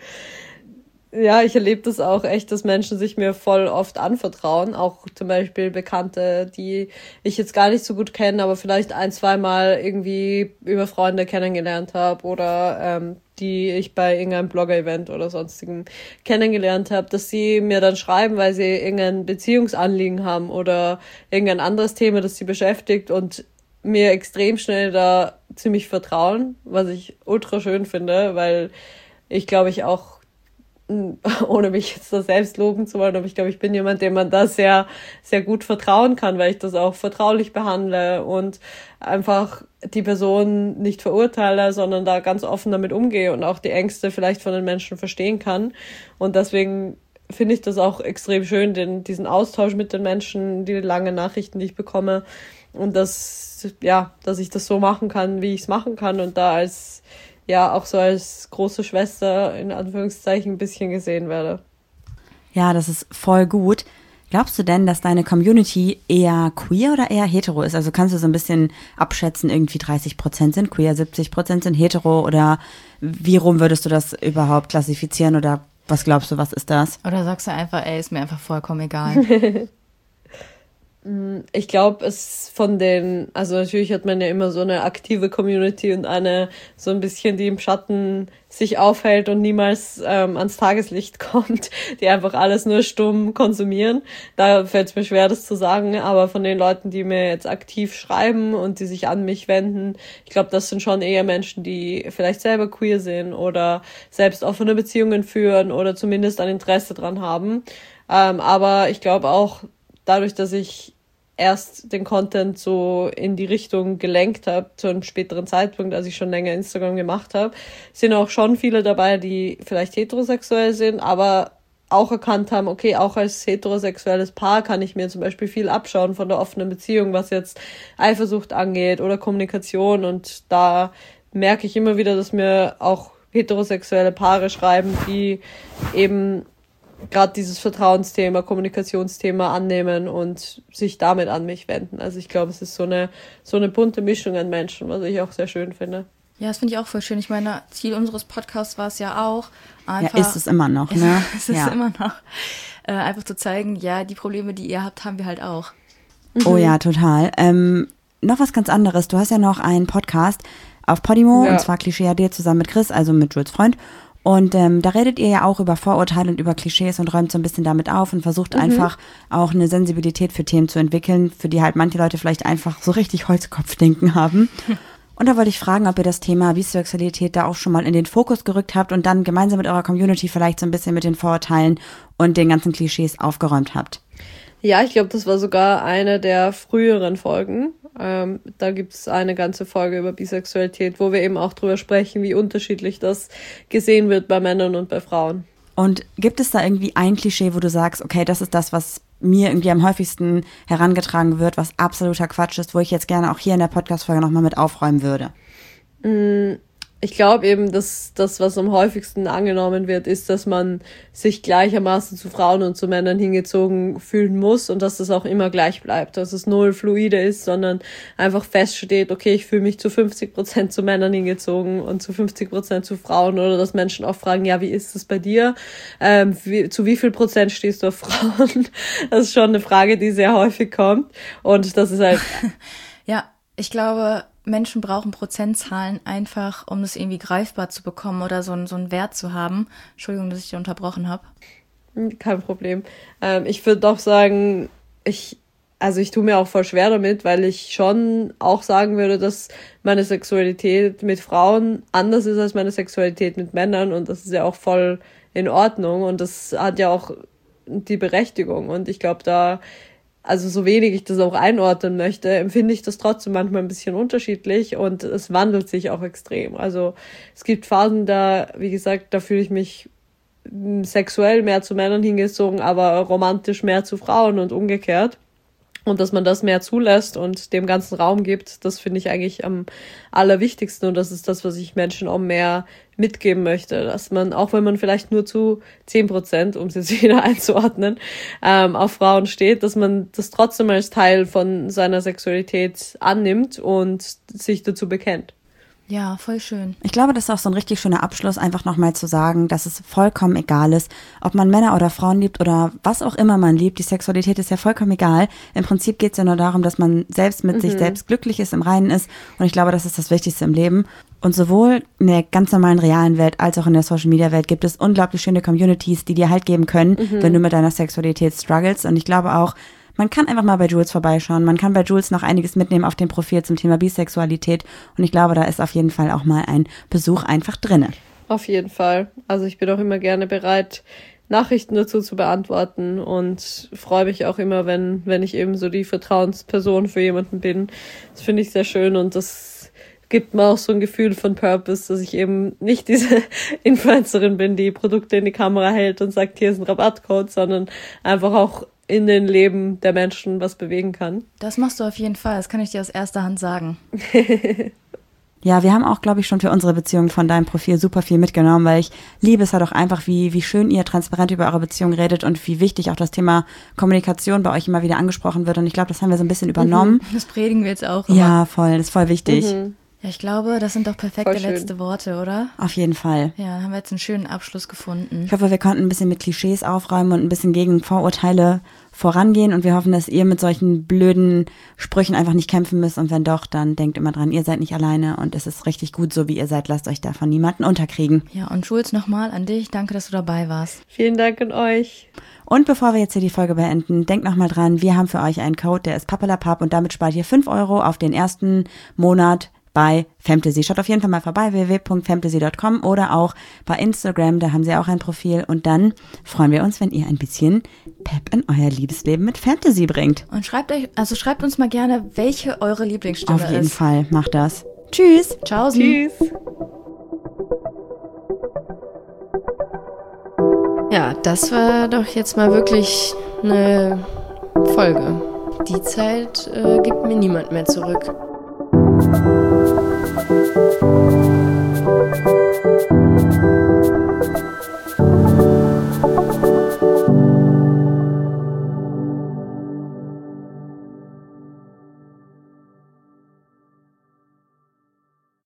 Ja, ich erlebe das auch echt, dass Menschen sich mir voll oft anvertrauen. Auch zum Beispiel Bekannte, die ich jetzt gar nicht so gut kenne, aber vielleicht 1-2 Mal irgendwie über Freunde kennengelernt habe oder die ich bei irgendeinem Blogger-Event oder sonstigem kennengelernt habe, dass sie mir dann schreiben, weil sie irgendein Beziehungsanliegen haben oder irgendein anderes Thema, das sie beschäftigt und mir extrem schnell da ziemlich vertrauen, was ich ultra schön finde, weil ich glaube, ich auch, ohne mich jetzt da selbst loben zu wollen, aber ich glaube, ich bin jemand, dem man da sehr, sehr gut vertrauen kann, weil ich das auch vertraulich behandle und einfach die Person nicht verurteile, sondern da ganz offen damit umgehe und auch die Ängste vielleicht von den Menschen verstehen kann. Und deswegen finde ich das auch extrem schön, diesen Austausch mit den Menschen, die langen Nachrichten, die ich bekomme und dass ich das so machen kann, wie ich es machen kann und da auch so als große Schwester in Anführungszeichen ein bisschen gesehen werde. Ja, das ist voll gut. Glaubst du denn, dass deine Community eher queer oder eher hetero ist? Also kannst du so ein bisschen abschätzen, irgendwie 30% sind queer, 70% sind hetero oder wie rum würdest du das überhaupt klassifizieren oder was glaubst du, was ist das? Oder sagst du einfach, ey, ist mir einfach vollkommen egal? Ich glaube, also natürlich hat man ja immer so eine aktive Community und eine so ein bisschen, die im Schatten sich aufhält und niemals ans Tageslicht kommt, die einfach alles nur stumm konsumieren. Da fällt es mir schwer, das zu sagen, aber von den Leuten, die mir jetzt aktiv schreiben und die sich an mich wenden, ich glaube, das sind schon eher Menschen, die vielleicht selber queer sind oder selbst offene Beziehungen führen oder zumindest ein Interesse dran haben. Aber ich glaube auch, dadurch, dass ich erst den Content so in die Richtung gelenkt habe, zu einem späteren Zeitpunkt, als ich schon länger Instagram gemacht habe, sind auch schon viele dabei, die vielleicht heterosexuell sind, aber auch erkannt haben, okay, auch als heterosexuelles Paar kann ich mir zum Beispiel viel abschauen von der offenen Beziehung, was jetzt Eifersucht angeht oder Kommunikation und da merke ich immer wieder, dass mir auch heterosexuelle Paare schreiben, die eben gerade dieses Vertrauensthema, Kommunikationsthema annehmen und sich damit an mich wenden. Also ich glaube, es ist so eine bunte Mischung an Menschen, was ich auch sehr schön finde. Ja, das finde ich auch voll schön. Ich meine, Ziel unseres Podcasts war es ja auch, einfach... Ja, ist es immer noch, ne? Es ist immer noch. Einfach zu zeigen, ja, die Probleme, die ihr habt, haben wir halt auch. Oh ja, total. Noch was ganz anderes. Du hast ja noch einen Podcast auf Podimo, und zwar Klischee AD zusammen mit Chris, also mit Jules Freund. Und da redet ihr ja auch über Vorurteile und über Klischees und räumt so ein bisschen damit auf und versucht einfach auch eine Sensibilität für Themen zu entwickeln, für die halt manche Leute vielleicht einfach so richtig Holzkopfdenken haben. Und da wollte ich fragen, ob ihr das Thema Bisexualität da auch schon mal in den Fokus gerückt habt und dann gemeinsam mit eurer Community vielleicht so ein bisschen mit den Vorurteilen und den ganzen Klischees aufgeräumt habt. Ja, ich glaube, das war sogar eine der früheren Folgen. Da gibt's eine ganze Folge über Bisexualität, wo wir eben auch drüber sprechen, wie unterschiedlich das gesehen wird bei Männern und bei Frauen. Und gibt es da irgendwie ein Klischee, wo du sagst, okay, das ist das, was mir irgendwie am häufigsten herangetragen wird, was absoluter Quatsch ist, wo ich jetzt gerne auch hier in der Podcast-Folge nochmal mit aufräumen würde? Ich glaube eben, dass das, was am häufigsten angenommen wird, ist, dass man sich gleichermaßen zu Frauen und zu Männern hingezogen fühlen muss und dass das auch immer gleich bleibt, dass es null fluide ist, sondern einfach feststeht, okay, ich fühle mich zu 50% zu Männern hingezogen und zu 50% zu Frauen, oder dass Menschen auch fragen, ja, wie ist es bei dir? Zu wie viel Prozent stehst du auf Frauen? Das ist schon eine Frage, die sehr häufig kommt und das ist halt... Ja, ich glaube... Menschen brauchen Prozentzahlen einfach, um das irgendwie greifbar zu bekommen oder so einen Wert zu haben. Entschuldigung, dass ich dich unterbrochen habe. Kein Problem. Ich würde doch sagen, also ich tue mir auch voll schwer damit, weil ich schon auch sagen würde, dass meine Sexualität mit Frauen anders ist als meine Sexualität mit Männern und das ist ja auch voll in Ordnung und das hat ja auch die Berechtigung und ich glaube also so wenig ich das auch einordnen möchte, empfinde ich das trotzdem manchmal ein bisschen unterschiedlich und es wandelt sich auch extrem. Also es gibt Phasen, wie gesagt, da fühle ich mich sexuell mehr zu Männern hingezogen, aber romantisch mehr zu Frauen und umgekehrt. Und dass man das mehr zulässt und dem ganzen Raum gibt, das finde ich eigentlich am allerwichtigsten. Und das ist das, was ich Menschen auch mehr mitgeben möchte. Dass man, auch wenn man vielleicht nur zu 10%, um es jetzt wieder einzuordnen, auf Frauen steht, dass man das trotzdem als Teil von seiner Sexualität annimmt und sich dazu bekennt. Ja, voll schön. Ich glaube, das ist auch so ein richtig schöner Abschluss, einfach nochmal zu sagen, dass es vollkommen egal ist, ob man Männer oder Frauen liebt oder was auch immer man liebt. Die Sexualität ist ja vollkommen egal. Im Prinzip geht es ja nur darum, dass man selbst mit sich selbst glücklich ist, im Reinen ist. Und ich glaube, das ist das Wichtigste im Leben. Und sowohl in der ganz normalen realen Welt als auch in der Social-Media-Welt gibt es unglaublich schöne Communities, die dir halt geben können, wenn du mit deiner Sexualität struggles. Und ich glaube auch, man kann einfach mal bei Jules vorbeischauen. Man kann bei Jules noch einiges mitnehmen auf dem Profil zum Thema Bisexualität. Und ich glaube, da ist auf jeden Fall auch mal ein Besuch einfach drinne. Auf jeden Fall. Also ich bin auch immer gerne bereit, Nachrichten dazu zu beantworten und freue mich auch immer, wenn ich eben so die Vertrauensperson für jemanden bin. Das finde ich sehr schön und das gibt mir auch so ein Gefühl von Purpose, dass ich eben nicht diese Influencerin bin, die Produkte in die Kamera hält und sagt, hier ist ein Rabattcode, sondern einfach auch in den Leben der Menschen was bewegen kann. Das machst du auf jeden Fall, das kann ich dir aus erster Hand sagen. Ja, wir haben auch, glaube ich, schon für unsere Beziehung von deinem Profil super viel mitgenommen, weil ich liebe es halt auch einfach, wie schön ihr transparent über eure Beziehung redet und wie wichtig auch das Thema Kommunikation bei euch immer wieder angesprochen wird. Und ich glaube, das haben wir so ein bisschen übernommen. Das predigen wir jetzt auch immer. Ja, voll, das ist voll wichtig. Ja, ich glaube, das sind doch perfekte letzte Worte, oder? Auf jeden Fall. Ja, dann haben wir jetzt einen schönen Abschluss gefunden. Ich hoffe, wir konnten ein bisschen mit Klischees aufräumen und ein bisschen gegen Vorurteile vorangehen und wir hoffen, dass ihr mit solchen blöden Sprüchen einfach nicht kämpfen müsst und wenn doch, dann denkt immer dran, ihr seid nicht alleine und es ist richtig gut, so wie ihr seid, lasst euch davon niemanden unterkriegen. Ja, und Jules, nochmal an dich, danke, dass du dabei warst. Vielen Dank an euch. Und bevor wir jetzt hier die Folge beenden, denkt nochmal dran, wir haben für euch einen Code, der ist Pappelapapp und damit spart ihr 5 € auf den ersten Monat bei Femtasy. Schaut auf jeden Fall mal vorbei, www.femtasy.com oder auch bei Instagram, da haben sie auch ein Profil und dann freuen wir uns, wenn ihr ein bisschen Pep in euer Liebesleben mit Fantasy bringt. Und schreibt uns mal gerne, welche eure Lieblingsstimme ist. Auf jeden Fall, macht das. Tschüss. Ciao. Tschüss. Ja, das war doch jetzt mal wirklich eine Folge. Die Zeit gibt mir niemand mehr zurück.